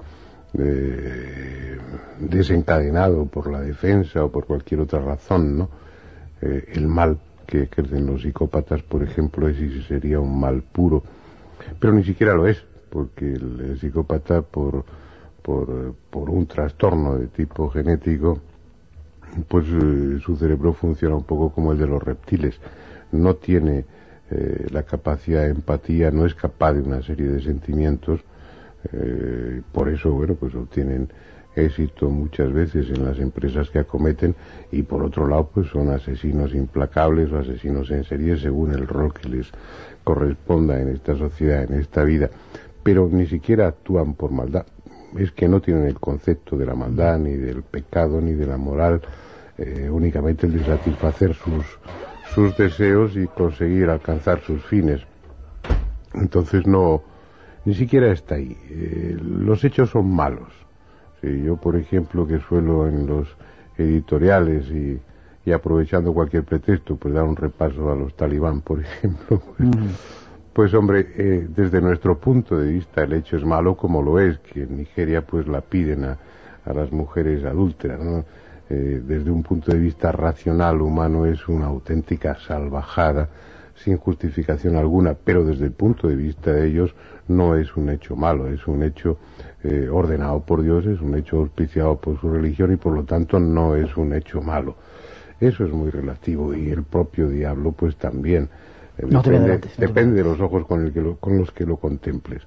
eh, desencadenado por la defensa o por cualquier otra razón, ¿no? Eh, el mal que ejercen los psicópatas, por ejemplo, ese sería un mal puro, pero ni siquiera lo es, porque el, el psicópata por, por, por un trastorno de tipo genético, pues eh, su cerebro funciona un poco como el de los reptiles, no tiene eh, la capacidad de empatía, no es capaz de una serie de sentimientos, eh, por eso, bueno, pues obtienen éxito muchas veces en las empresas que acometen, y por otro lado pues son asesinos implacables o asesinos en serie según el rol que les corresponda en esta sociedad, en esta vida, pero ni siquiera actúan por maldad. Es que no tienen el concepto de la maldad, ni del pecado, ni de la moral, eh, únicamente el de satisfacer sus, sus deseos y conseguir alcanzar sus fines. Entonces no, ni siquiera está ahí. Eh, los hechos son malos. Sí, yo, por ejemplo, que suelo en los editoriales y, y aprovechando cualquier pretexto, pues dar un repaso a los talibán, por ejemplo, pues, mm. Pues hombre, eh, desde nuestro punto de vista el hecho es malo, como lo es que en Nigeria pues la piden a, a las mujeres adúlteras, ¿no? Eh, desde un punto de vista racional humano es una auténtica salvajada sin justificación alguna, pero desde el punto de vista de ellos no es un hecho malo, es un hecho eh, ordenado por Dios, es un hecho auspiciado por su religión y por lo tanto no es un hecho malo. Eso es muy relativo, y el propio diablo pues también. No depende adelante, no depende de los ojos con, el que lo, con los que lo contemples.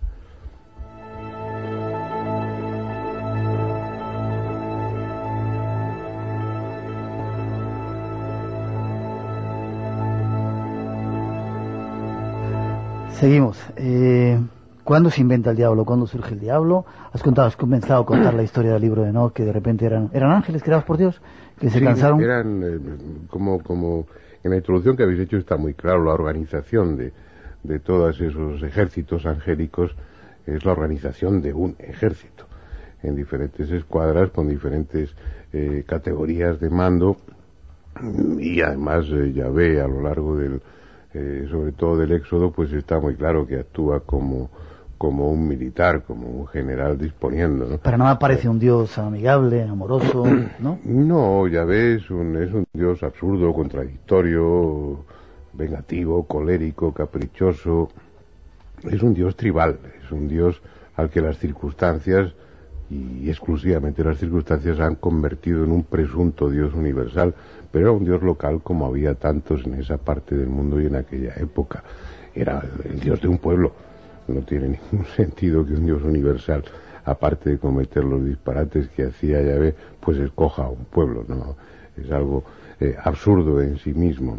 Seguimos. Eh, ¿Cuándo se inventa el diablo? ¿Cuándo surge el diablo? Has contado, has comenzado a contar la historia del libro de Enoch, que de repente eran eran ángeles creados por Dios, que se sí, cansaron. Eran eh, como como en la introducción que habéis hecho está muy claro, la organización de, de todos esos ejércitos angélicos es la organización de un ejército, en diferentes escuadras, con diferentes eh, categorías de mando, y además eh, Yahvé a lo largo del, eh, sobre todo del Éxodo, pues está muy claro que actúa como, como un militar, como un general disponiendo, ¿no? Para nada parece un Dios amigable, amoroso, ¿no? No, Yahvé es un, es un Dios absurdo, contradictorio, vengativo, colérico, caprichoso. Es un Dios tribal, es un Dios al que las circunstancias, y exclusivamente las circunstancias, han convertido en un presunto Dios universal, pero era un Dios local como había tantos en esa parte del mundo y en aquella época. Era el Dios de un pueblo. No tiene ningún sentido que un Dios universal, aparte de cometer los disparates que hacía Yahvé, pues escoja a un pueblo, ¿no? Es algo eh, absurdo en sí mismo.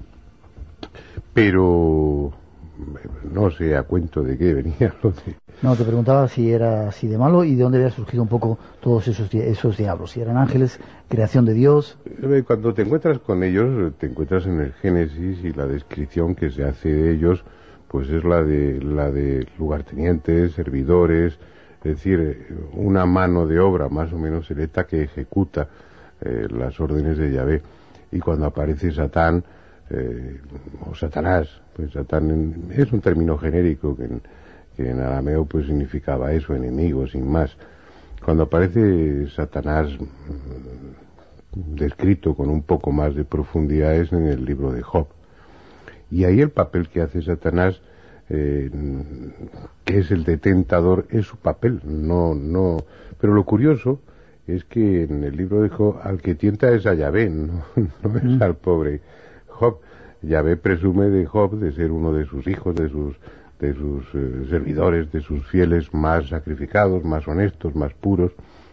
Pero no sé a cuento de qué venía lo de... No, te preguntaba si era así de malo y de dónde había surgido un poco todos esos, esos diablos, si eran ángeles, creación de Dios. Cuando te encuentras con ellos, te encuentras en el Génesis, y la descripción que se hace de ellos pues es la de la de lugartenientes, servidores, es decir, una mano de obra más o menos selecta que ejecuta eh, las órdenes de Yahvé. Y cuando aparece Satán, eh, o Satanás, pues Satán en, es un término genérico que en, que en arameo pues significaba eso, enemigo, sin más. Cuando aparece Satanás mmm, descrito con un poco más de profundidad es en el libro de Job. Y ahí el papel que hace Satanás, eh, que es el de tentador, es su papel, no, no. Pero lo curioso es que en el libro de Job al que tienta es a Yahvé, no, no es al pobre Job. Yahvé presume de Job de ser uno de sus hijos, de sus de sus eh, servidores, de sus fieles más sacrificados, más honestos, más puros.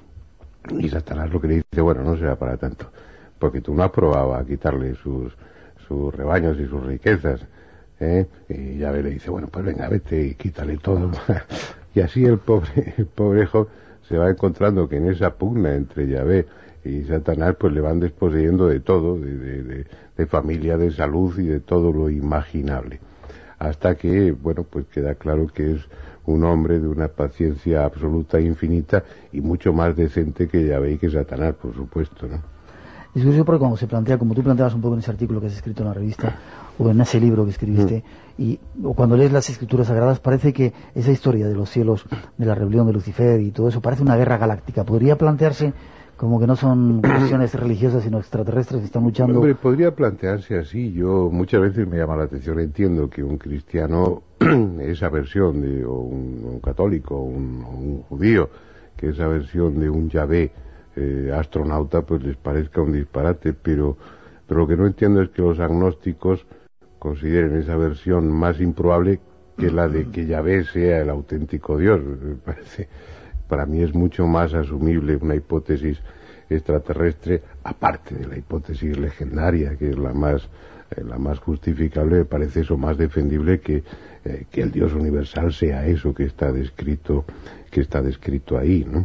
Y Satanás lo que le dice, bueno, no será para tanto, porque tú no has probado a quitarle sus sus rebaños y sus riquezas, ¿eh? Y Yahvé le dice, bueno, pues venga, vete y quítale todo. Y así el pobre el pobre Job se va encontrando que en esa pugna entre Yahvé y Satanás pues le van desposeyendo de todo, de, de, de, de familia, de salud y de todo lo imaginable, hasta que, bueno, pues queda claro que es un hombre de una paciencia absoluta e infinita y mucho más decente que Yahvé y que Satanás, por supuesto, ¿no? Es curioso porque cuando se plantea, como tú planteabas un poco en ese artículo que has escrito en la revista, o en ese libro que escribiste, mm. y o cuando lees las escrituras sagradas, parece que esa historia de los cielos, de la rebelión de Lucifer y todo eso, parece una guerra galáctica. ¿Podría plantearse como que no son cuestiones religiosas, sino extraterrestres que están luchando? Hombre, podría plantearse así. Yo muchas veces me llama la atención, entiendo que un cristiano, esa versión de, o un, un católico, o un, un judío, que esa versión de un Yahvé Eh, astronauta pues les parezca un disparate, pero pero lo que no entiendo es que los agnósticos consideren esa versión más improbable que la de que Yahvé sea el auténtico Dios. Me parece, para mí es mucho más asumible una hipótesis extraterrestre, aparte de la hipótesis legendaria, que es la más eh, la más justificable. Me parece eso más defendible que eh, que el Dios universal sea eso que está descrito que está descrito ahí, ¿no?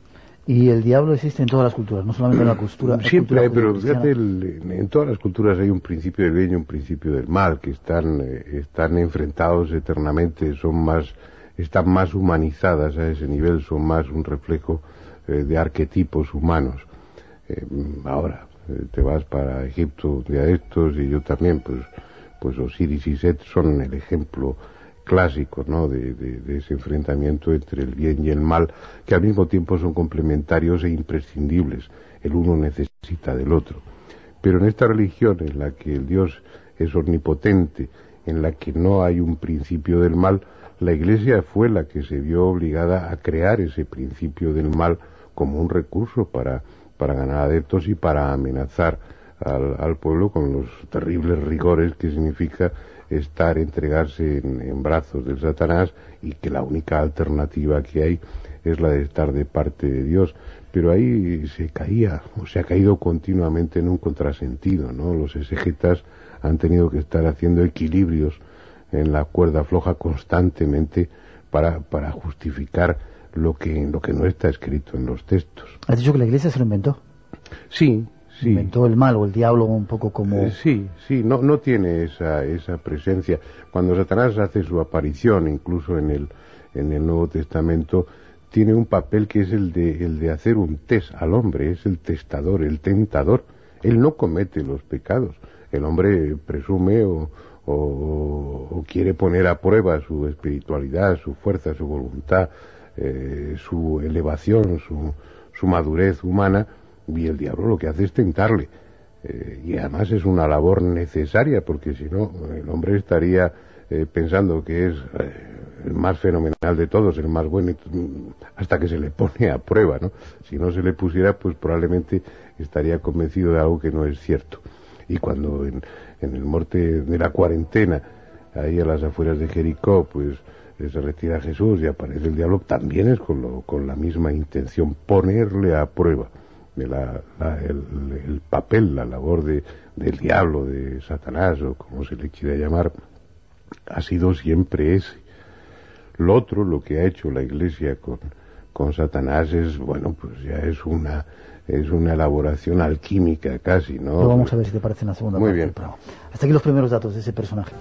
Y el diablo existe en todas las culturas, no solamente en la cultura. Siempre la cultura hay, pero cristiana. fíjate, el, en todas las culturas hay un principio del bien y un principio del mal, que están, eh, están enfrentados eternamente, son más, están más humanizadas a ese nivel, son más un reflejo eh, de arquetipos humanos. Eh, ahora, eh, te vas para Egipto un día de estos, y yo también, pues, pues Osiris y Set son el ejemplo clásicos, ¿no?, de, de, de ese enfrentamiento entre el bien y el mal, que al mismo tiempo son complementarios e imprescindibles. El uno necesita del otro. Pero en esta religión, en la que el Dios es omnipotente, en la que no hay un principio del mal, la Iglesia fue la que se vio obligada a crear ese principio del mal como un recurso para, para ganar adeptos y para amenazar al, al pueblo con los terribles rigores que significa estar, entregarse en, en brazos del Satanás, y que la única alternativa que hay es la de estar de parte de Dios. Pero ahí se caía, o se ha caído continuamente en un contrasentido, ¿no? Los exegetas han tenido que estar haciendo equilibrios en la cuerda floja constantemente para, para justificar lo que, lo que no está escrito en los textos. ¿Has dicho que la Iglesia se lo inventó? Sí. Sí. Inventó el mal o el diablo un poco como... Eh, sí, sí, no, no tiene esa, esa presencia. Cuando Satanás hace su aparición, incluso en el, en el Nuevo Testamento, tiene un papel que es el de, el de hacer un test al hombre, es el testador, el tentador. Él no comete los pecados. El hombre presume o, o, o quiere poner a prueba su espiritualidad, su fuerza, su voluntad, eh, su elevación, su, su madurez humana, y el diablo lo que hace es tentarle. Eh, y además es una labor necesaria, porque si no, el hombre estaría eh, pensando que es eh, el más fenomenal de todos, el más bueno, hasta que se le pone a prueba, ¿no? Si no se le pusiera, pues probablemente estaría convencido de algo que no es cierto. Y cuando en, en el monte de la cuarentena, ahí a las afueras de Jericó, pues se retira Jesús y aparece el diablo, también es con, lo, con la misma intención, ponerle a prueba de la, la, el, el papel, la labor de, del diablo, de Satanás, o como se le quiera llamar, ha sido siempre ese. Lo otro, lo que ha hecho la Iglesia con, con Satanás es, bueno, pues ya es una es una elaboración alquímica casi, ¿no? Lo vamos a ver si te parece en la segunda Muy parte bien. del programa. Hasta aquí los primeros datos de ese personaje.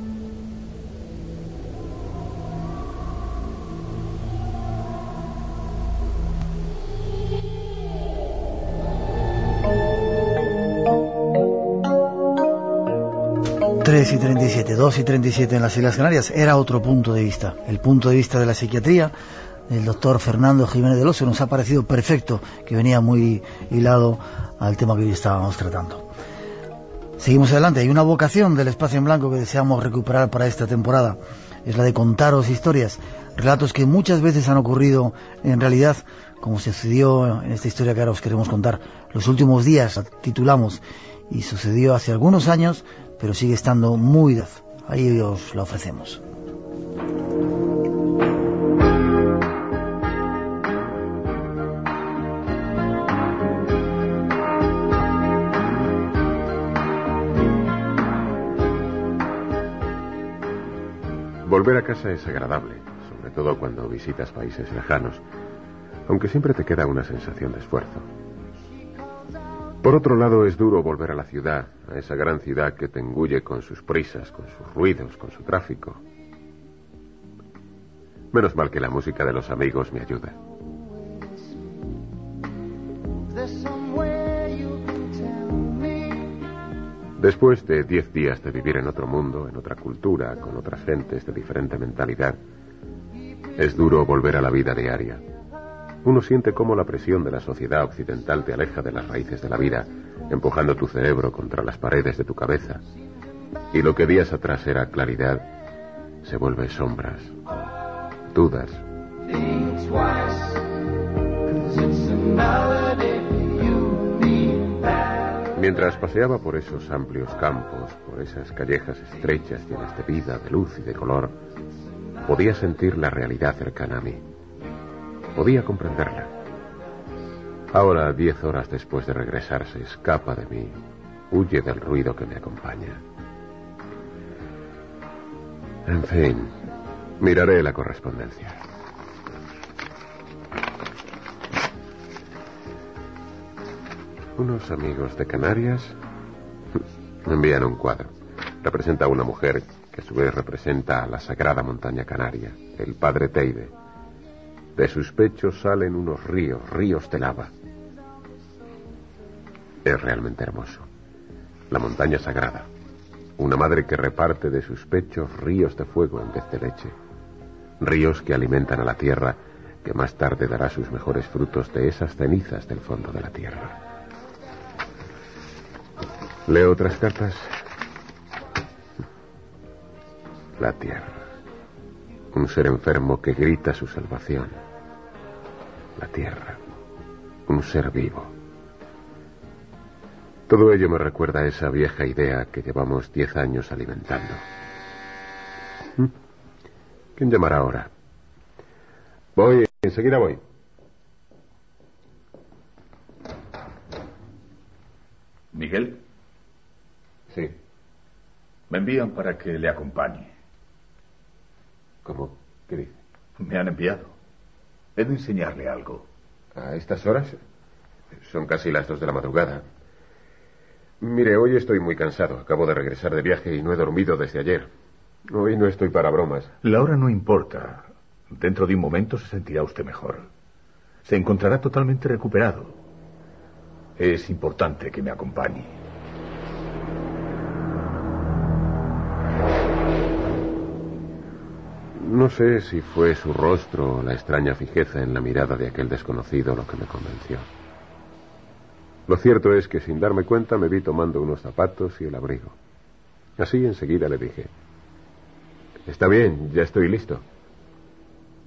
tres y treinta y siete, dos y treinta y siete en las Islas Canarias. Era otro punto de vista. El punto de vista de la psiquiatría del doctor Fernando Jiménez del Oso nos ha parecido perfecto, que venía muy hilado al tema que hoy estábamos tratando. Seguimos adelante. Hay una vocación del Espacio en Blanco que deseamos recuperar para esta temporada. Es la de contaros historias, relatos que muchas veces han ocurrido en realidad, como sucedió en esta historia que ahora os queremos contar. Los últimos días, la titulamos, y sucedió hace algunos años, pero sigue estando muy... Ahí os la ofrecemos. Volver a casa es agradable, sobre todo cuando visitas países lejanos, aunque siempre te queda una sensación de esfuerzo. Por otro lado, es duro volver a la ciudad, a esa gran ciudad que te engulle con sus prisas, con sus ruidos, con su tráfico. Menos mal que la música de los amigos me ayuda. Después de diez días de vivir en otro mundo, en otra cultura, con otras gentes de diferente mentalidad, es duro volver a la vida diaria. Uno siente cómo la presión de la sociedad occidental te aleja de las raíces de la vida, empujando tu cerebro contra las paredes de tu cabeza. Y lo que días atrás era claridad, se vuelve sombras, dudas. Mientras paseaba por esos amplios campos, por esas callejas estrechas llenas de vida, de luz y de color, podía sentir la realidad cercana a mí. Podía comprenderla. Ahora, diez horas después de regresar, se escapa de mí, huye del ruido que me acompaña. En fin, miraré la correspondencia. Unos amigos de Canarias me envían un cuadro. Representa a una mujer que a su vez representa a la sagrada montaña canaria, el padre Teide. De sus pechos salen unos ríos, ríos de lava. Es realmente hermoso. La montaña sagrada. Una madre que reparte de sus pechos ríos de fuego en vez de leche. Ríos que alimentan a la tierra, que más tarde dará sus mejores frutos de esas cenizas del fondo de la tierra. Leo otras cartas. La tierra. Un ser enfermo que grita su salvación. La tierra. Un ser vivo. Todo ello me recuerda a esa vieja idea que llevamos diez años alimentando. ¿Quién llamará ahora? Voy, enseguida voy. ¿Miguel? Sí. Me envían para que le acompañe. ¿Cómo? ¿Qué dice? Me han enviado. He de enseñarle algo. ¿A estas horas? Son casi las dos de la madrugada. Mire, hoy estoy muy cansado. Acabo de regresar de viaje y no he dormido desde ayer. Hoy no estoy para bromas. La hora no importa. Dentro de un momento se sentirá usted mejor. Se encontrará totalmente recuperado. Es importante que me acompañe. No sé si fue su rostro o la extraña fijeza en la mirada de aquel desconocido lo que me convenció. Lo cierto es que sin darme cuenta me vi tomando unos zapatos y el abrigo. Así enseguida le dije: está bien, ya estoy listo.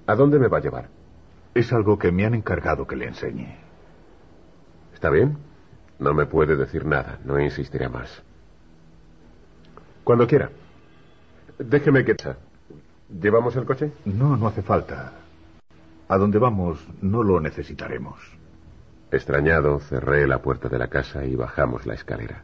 ¿A dónde me va a llevar? Es algo que me han encargado que le enseñe. ¿Está bien? No me puede decir nada, no insistiré más. Cuando quiera. Déjeme que... ¿Llevamos el coche? No, no hace falta. A donde vamos no lo necesitaremos. Extrañado, cerré la puerta de la casa y bajamos la escalera.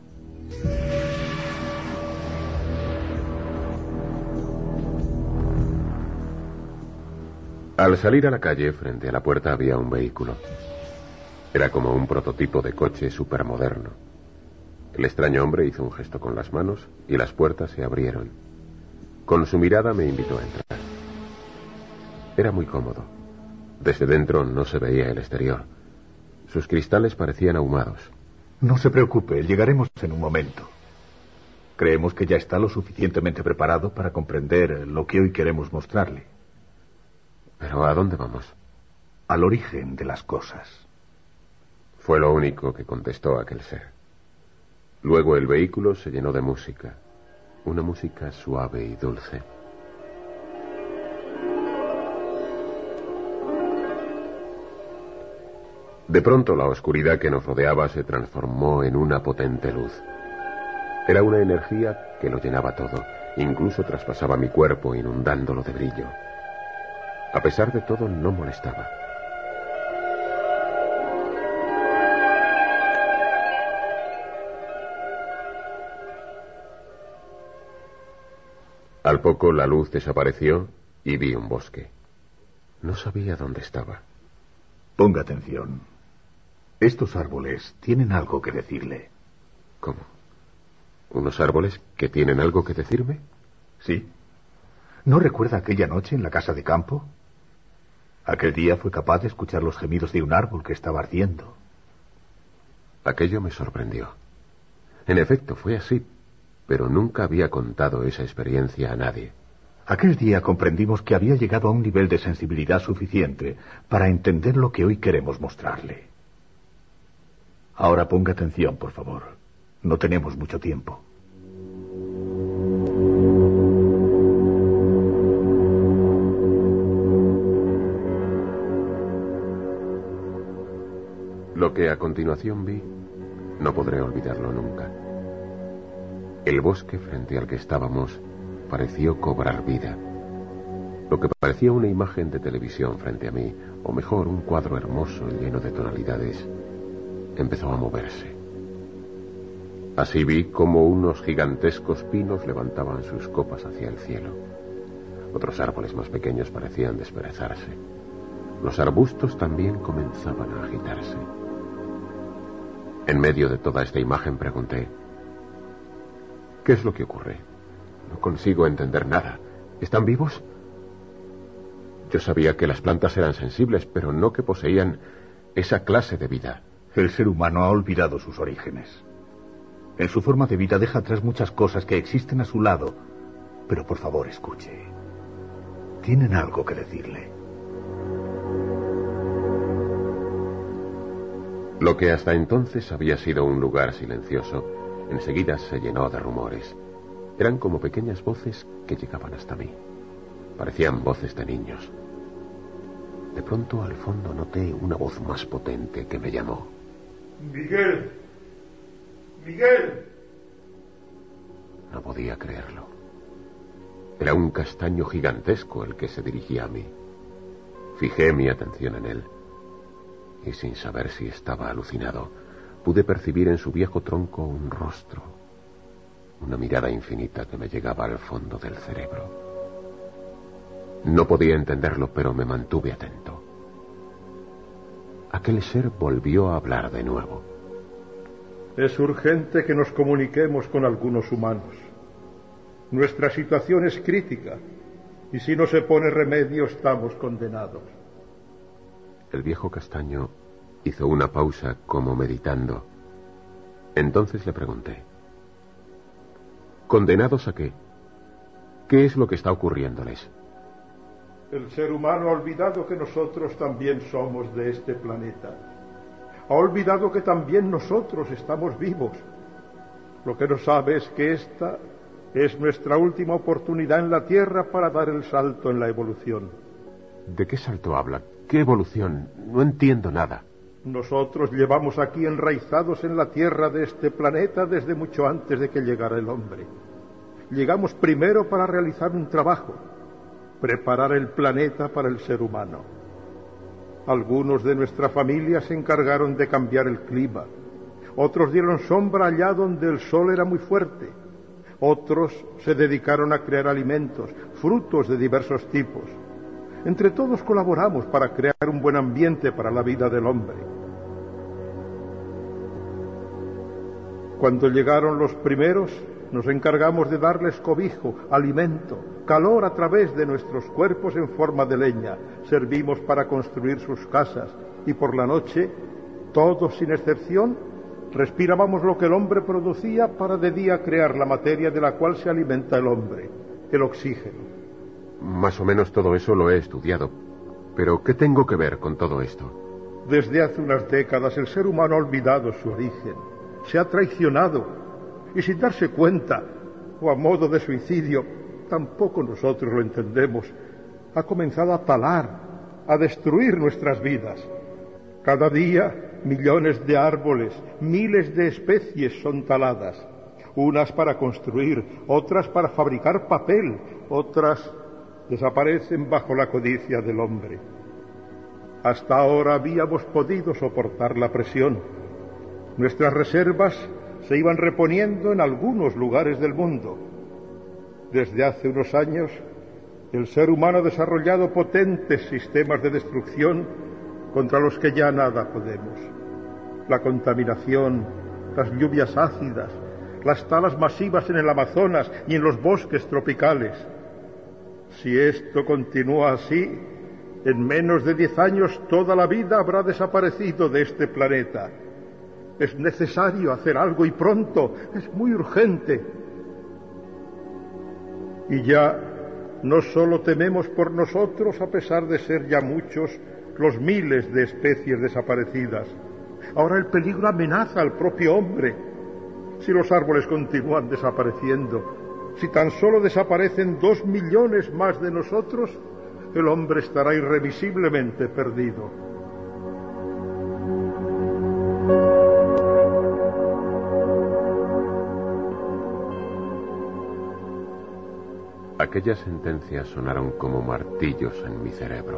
Al salir a la calle, frente a la puerta había un vehículo. Era como un prototipo de coche supermoderno. El extraño hombre hizo un gesto con las manos y las puertas se abrieron. Con su mirada me invitó a entrar. Era muy cómodo. Desde dentro no se veía el exterior. Sus cristales parecían ahumados. No se preocupe, llegaremos en un momento. Creemos que ya está lo suficientemente preparado para comprender lo que hoy queremos mostrarle. ¿Pero a dónde vamos? Al origen de las cosas. Fue lo único que contestó aquel ser. Luego el vehículo se llenó de música. Una música suave y dulce. De pronto la oscuridad que nos rodeaba se transformó en una potente luz. Era una energía que lo llenaba todo, incluso traspasaba mi cuerpo inundándolo de brillo. A pesar de todo, no molestaba. Al poco la luz desapareció y vi un bosque. No sabía dónde estaba. Ponga atención. Estos árboles tienen algo que decirle. ¿Cómo? ¿Unos árboles que tienen algo que decirme? Sí. ¿No recuerda aquella noche en la casa de campo? Aquel día fue capaz de escuchar los gemidos de un árbol que estaba ardiendo. Aquello me sorprendió. En efecto, fue así, pero nunca había contado esa experiencia a nadie. Aquel día comprendimos que había llegado a un nivel de sensibilidad suficiente para entender lo que hoy queremos mostrarle. Ahora ponga atención, por favor. No tenemos mucho tiempo. Lo que a continuación vi, no podré olvidarlo nunca. El bosque frente al que estábamos pareció cobrar vida. Lo que parecía una imagen de televisión frente a mí, o mejor, un cuadro hermoso lleno de tonalidades, empezó a moverse. Así vi cómo unos gigantescos pinos levantaban sus copas hacia el cielo. Otros árboles más pequeños parecían desperezarse. Los arbustos también comenzaban a agitarse. En medio de toda esta imagen pregunté: ¿qué es lo que ocurre? No consigo entender nada. ¿Están vivos? Yo sabía que las plantas eran sensibles, pero no que poseían esa clase de vida. El ser humano ha olvidado sus orígenes. En su forma de vida deja atrás muchas cosas que existen a su lado. Pero por favor, escuche. Tienen algo que decirle. Lo que hasta entonces había sido un lugar silencioso, enseguida se llenó de rumores. Eran como pequeñas voces que llegaban hasta mí. Parecían voces de niños. De pronto, al fondo, noté una voz más potente que me llamó. ¡Miguel! ¡Miguel! No podía creerlo. Era un castaño gigantesco el que se dirigía a mí. Fijé mi atención en él. Y sin saber si estaba alucinado, pude percibir en su viejo tronco un rostro, una mirada infinita que me llegaba al fondo del cerebro. No podía entenderlo, pero me mantuve atento. Aquel ser volvió a hablar de nuevo. Es urgente que nos comuniquemos con algunos humanos. Nuestra situación es crítica, y si no se pone remedio estamos condenados. El viejo castaño hizo una pausa como meditando. Entonces le pregunté: ¿condenados a qué? ¿Qué es lo que está ocurriéndoles? El ser humano ha olvidado que nosotros también somos de este planeta. Ha olvidado que también nosotros estamos vivos. Lo que no sabe es que esta es nuestra última oportunidad en la Tierra para dar el salto en la evolución. ¿De qué salto habla? ¿Qué evolución? No entiendo nada. Nosotros llevamos aquí enraizados en la tierra de este planeta desde mucho antes de que llegara el hombre. Llegamos primero para realizar un trabajo, preparar el planeta para el ser humano. Algunos de nuestra familia se encargaron de cambiar el clima. Otros dieron sombra allá donde el sol era muy fuerte. Otros se dedicaron a crear alimentos, frutos de diversos tipos. Entre todos colaboramos para crear un buen ambiente para la vida del hombre. Cuando llegaron los primeros, nos encargamos de darles cobijo, alimento, calor a través de nuestros cuerpos en forma de leña. Servimos para construir sus casas y por la noche, todos sin excepción, respirábamos lo que el hombre producía para de día crear la materia de la cual se alimenta el hombre, el oxígeno. Más o menos todo eso lo he estudiado. Pero ¿qué tengo que ver con todo esto? Desde hace unas décadas el ser humano ha olvidado su origen, se ha traicionado y sin darse cuenta, o a modo de suicidio, tampoco nosotros lo entendemos, ha comenzado a talar, a destruir nuestras vidas. Cada día millones de árboles, miles de especies son taladas, unas para construir, otras para fabricar papel, otras desaparecen bajo la codicia del hombre. Hasta ahora habíamos podido soportar la presión. Nuestras reservas se iban reponiendo en algunos lugares del mundo. Desde hace unos años, el ser humano ha desarrollado potentes sistemas de destrucción contra los que ya nada podemos. La contaminación, las lluvias ácidas, las talas masivas en el Amazonas y en los bosques tropicales. Si esto continúa así, en menos de diez años toda la vida habrá desaparecido de este planeta. Es necesario hacer algo y pronto, es muy urgente. Y ya no solo tememos por nosotros, a pesar de ser ya muchos los miles de especies desaparecidas. Ahora el peligro amenaza al propio hombre. Si los árboles continúan desapareciendo, si tan solo desaparecen dos millones más de nosotros, el hombre estará irremisiblemente perdido. Aquellas sentencias sonaron como martillos en mi cerebro.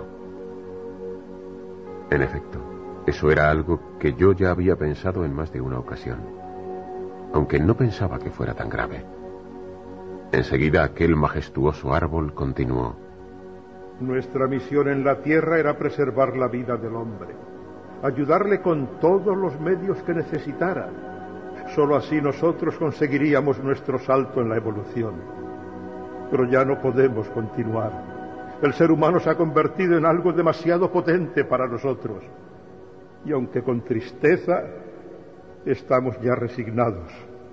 En efecto, eso era algo que yo ya había pensado en más de una ocasión, aunque no pensaba que fuera tan grave. Enseguida aquel majestuoso árbol continuó. Nuestra misión en la tierra era preservar la vida del hombre, ayudarle con todos los medios que necesitara. Solo así nosotros conseguiríamos nuestro salto en la evolución. Pero ya no podemos continuar. El ser humano se ha convertido en algo demasiado potente para nosotros. Y aunque con tristeza, estamos ya resignados.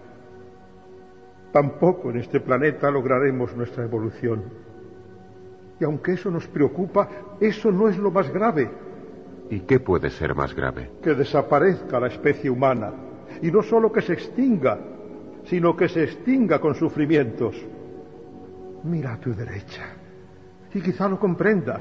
Tampoco en este planeta lograremos nuestra evolución. Y aunque eso nos preocupa, eso no es lo más grave. ¿Y qué puede ser más grave? Que desaparezca la especie humana. Y no solo que se extinga, sino que se extinga con sufrimientos. Mira a tu derecha, y quizá lo comprendas.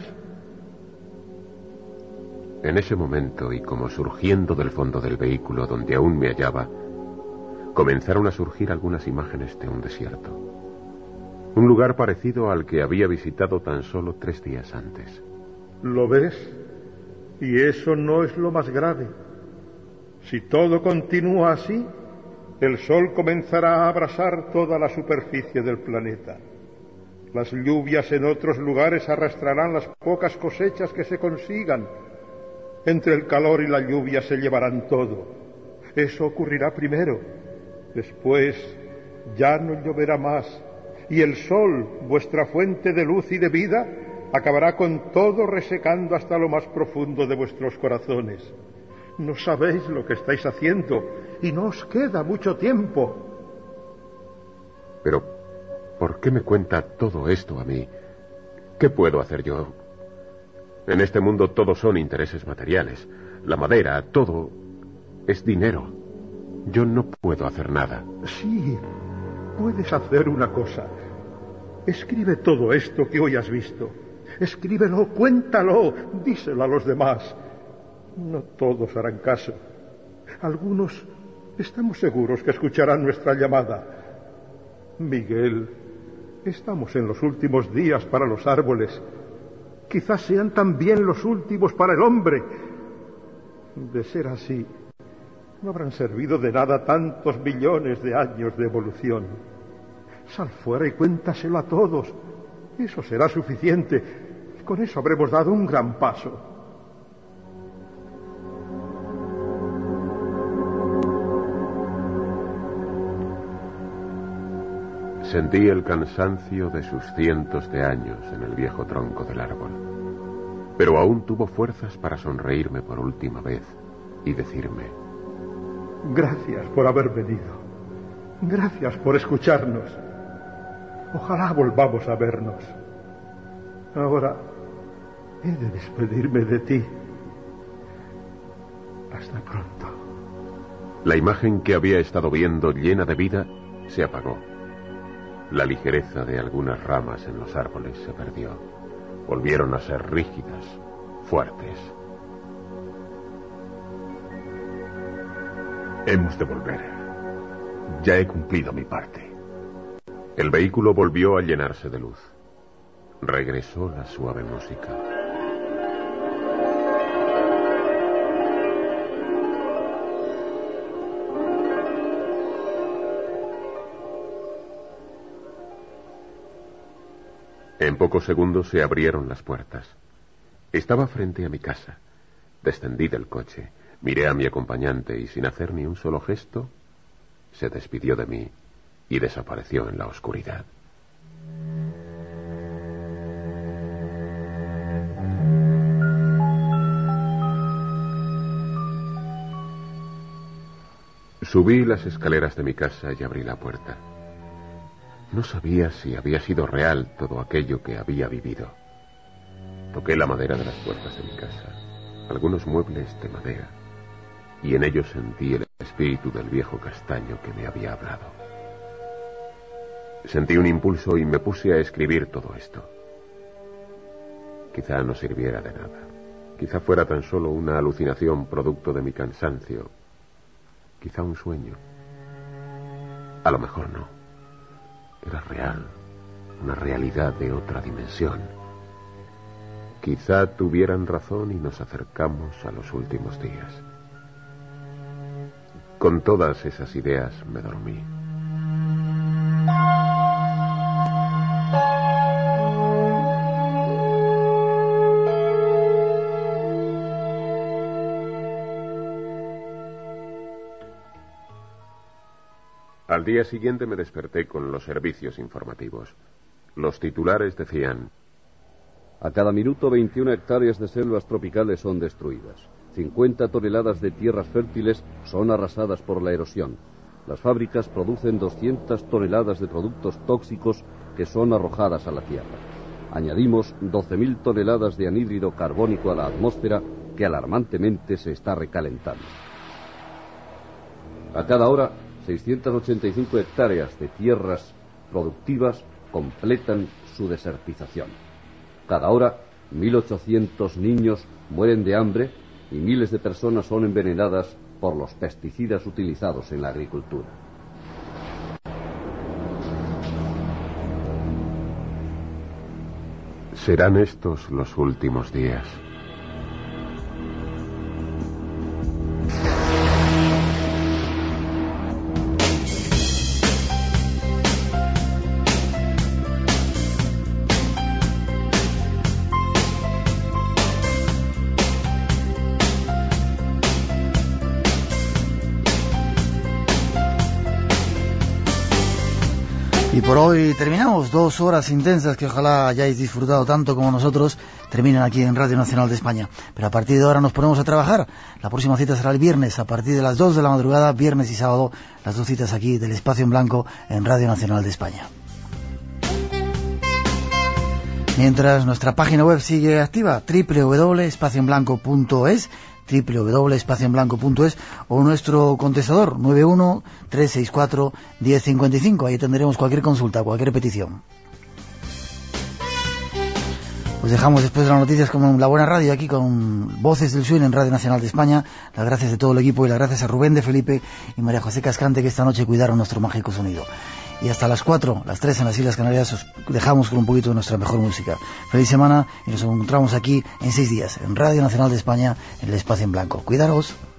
En ese momento, y como surgiendo del fondo del vehículo donde aún me hallaba, comenzaron a surgir algunas imágenes de un desierto. Un lugar parecido al que había visitado tan solo tres días antes. ¿Lo ves? Y eso no es lo más grave. Si todo continúa así, el sol comenzará a abrasar toda la superficie del planeta. Las lluvias en otros lugares arrastrarán las pocas cosechas que se consigan. Entre el calor y la lluvia se llevarán todo. Eso ocurrirá primero. Después ya no lloverá más. Y el sol, vuestra fuente de luz y de vida, acabará con todo resecando hasta lo más profundo de vuestros corazones. No sabéis lo que estáis haciendo y no os queda mucho tiempo. Pero ¿por qué me cuenta todo esto a mí? ¿Qué puedo hacer yo? En este mundo todo son intereses materiales. La madera, todo es dinero. Yo no puedo hacer nada. Sí, puedes hacer una cosa. Escribe todo esto que hoy has visto Escríbelo, cuéntalo, díselo a los demás. No todos harán caso. Algunos estamos seguros que escucharán nuestra llamada. Miguel, estamos en los últimos días para los árboles. Quizás sean también los últimos para el hombre. De ser así, no habrán servido de nada tantos millones de años de evolución. Sal fuera y cuéntaselo a todos. Eso será suficiente. Con eso habremos dado un gran paso. Sentí el cansancio de sus cientos de años en el viejo tronco del árbol, pero aún tuvo fuerzas para sonreírme por última vez y decirme: gracias por haber venido. Gracias por escucharnos. Ojalá volvamos a vernos. Ahora he de despedirme de ti. Hasta pronto. La imagen que había estado viendo llena de vida se apagó. La ligereza de algunas ramas en los árboles se perdió. Volvieron a ser rígidas, fuertes. Hemos de volver. Ya he cumplido mi parte. El vehículo volvió a llenarse de luz. Regresó la suave música. En pocos segundos se abrieron las puertas. Estaba frente a mi casa. Descendí del coche, miré a mi acompañante y sin hacer ni un solo gesto, se despidió de mí y desapareció en la oscuridad. Subí las escaleras de mi casa y abrí la puerta. No sabía si había sido real todo aquello que había vivido. Toqué la madera de las puertas de mi casa, algunos muebles de madera, y en ellos sentí el espíritu del viejo castaño que me había hablado. Sentí un impulso y me puse a escribir todo esto. Quizá no sirviera de nada. Quizá fuera tan solo una alucinación producto de mi cansancio. Quizá un sueño. A lo mejor no. Era real, una realidad de otra dimensión. Quizá tuvieran razón y nos acercamos a los últimos días. Con todas esas ideas me dormí. Al día siguiente me desperté con los servicios informativos. Los titulares decían: a cada minuto veintiuna hectáreas de selvas tropicales son destruidas. cincuenta toneladas de tierras fértiles son arrasadas por la erosión. Las fábricas producen doscientas toneladas de productos tóxicos que son arrojadas a la tierra. Añadimos doce mil toneladas de anhídrido carbónico a la atmósfera que alarmantemente se está recalentando. A cada hora, seiscientas ochenta y cinco hectáreas de tierras productivas completan su desertización. Cada hora, mil ochocientos niños mueren de hambre y miles de personas son envenenadas por los pesticidas utilizados en la agricultura. ¿Serán estos los últimos días? Y por hoy terminamos dos horas intensas que ojalá hayáis disfrutado tanto como nosotros. Terminan aquí en Radio Nacional de España. Pero a partir de ahora nos ponemos a trabajar. La próxima cita será el viernes a partir de las dos de la madrugada, viernes y sábado, las dos citas aquí del Espacio en Blanco en Radio Nacional de España. Mientras nuestra página web sigue activa, doble u doble u doble u punto espacio en blanco punto es, doble u doble u doble u punto espacio en blanco punto es, o nuestro contestador nueve uno tres seis cuatro uno cero cinco cinco. Ahí tendremos cualquier consulta, cualquier petición. Os dejamos después de las noticias con la buena radio aquí con Voces del Swing en Radio Nacional de España. Las gracias de todo el equipo y las gracias a Rubén de Felipe y María José Cascante que esta noche cuidaron nuestro mágico sonido. Y hasta las cuatro, las tres en las Islas Canarias os dejamos con un poquito de nuestra mejor música. Feliz semana y nos encontramos aquí en seis días en Radio Nacional de España en el Espacio en Blanco. Cuidaros.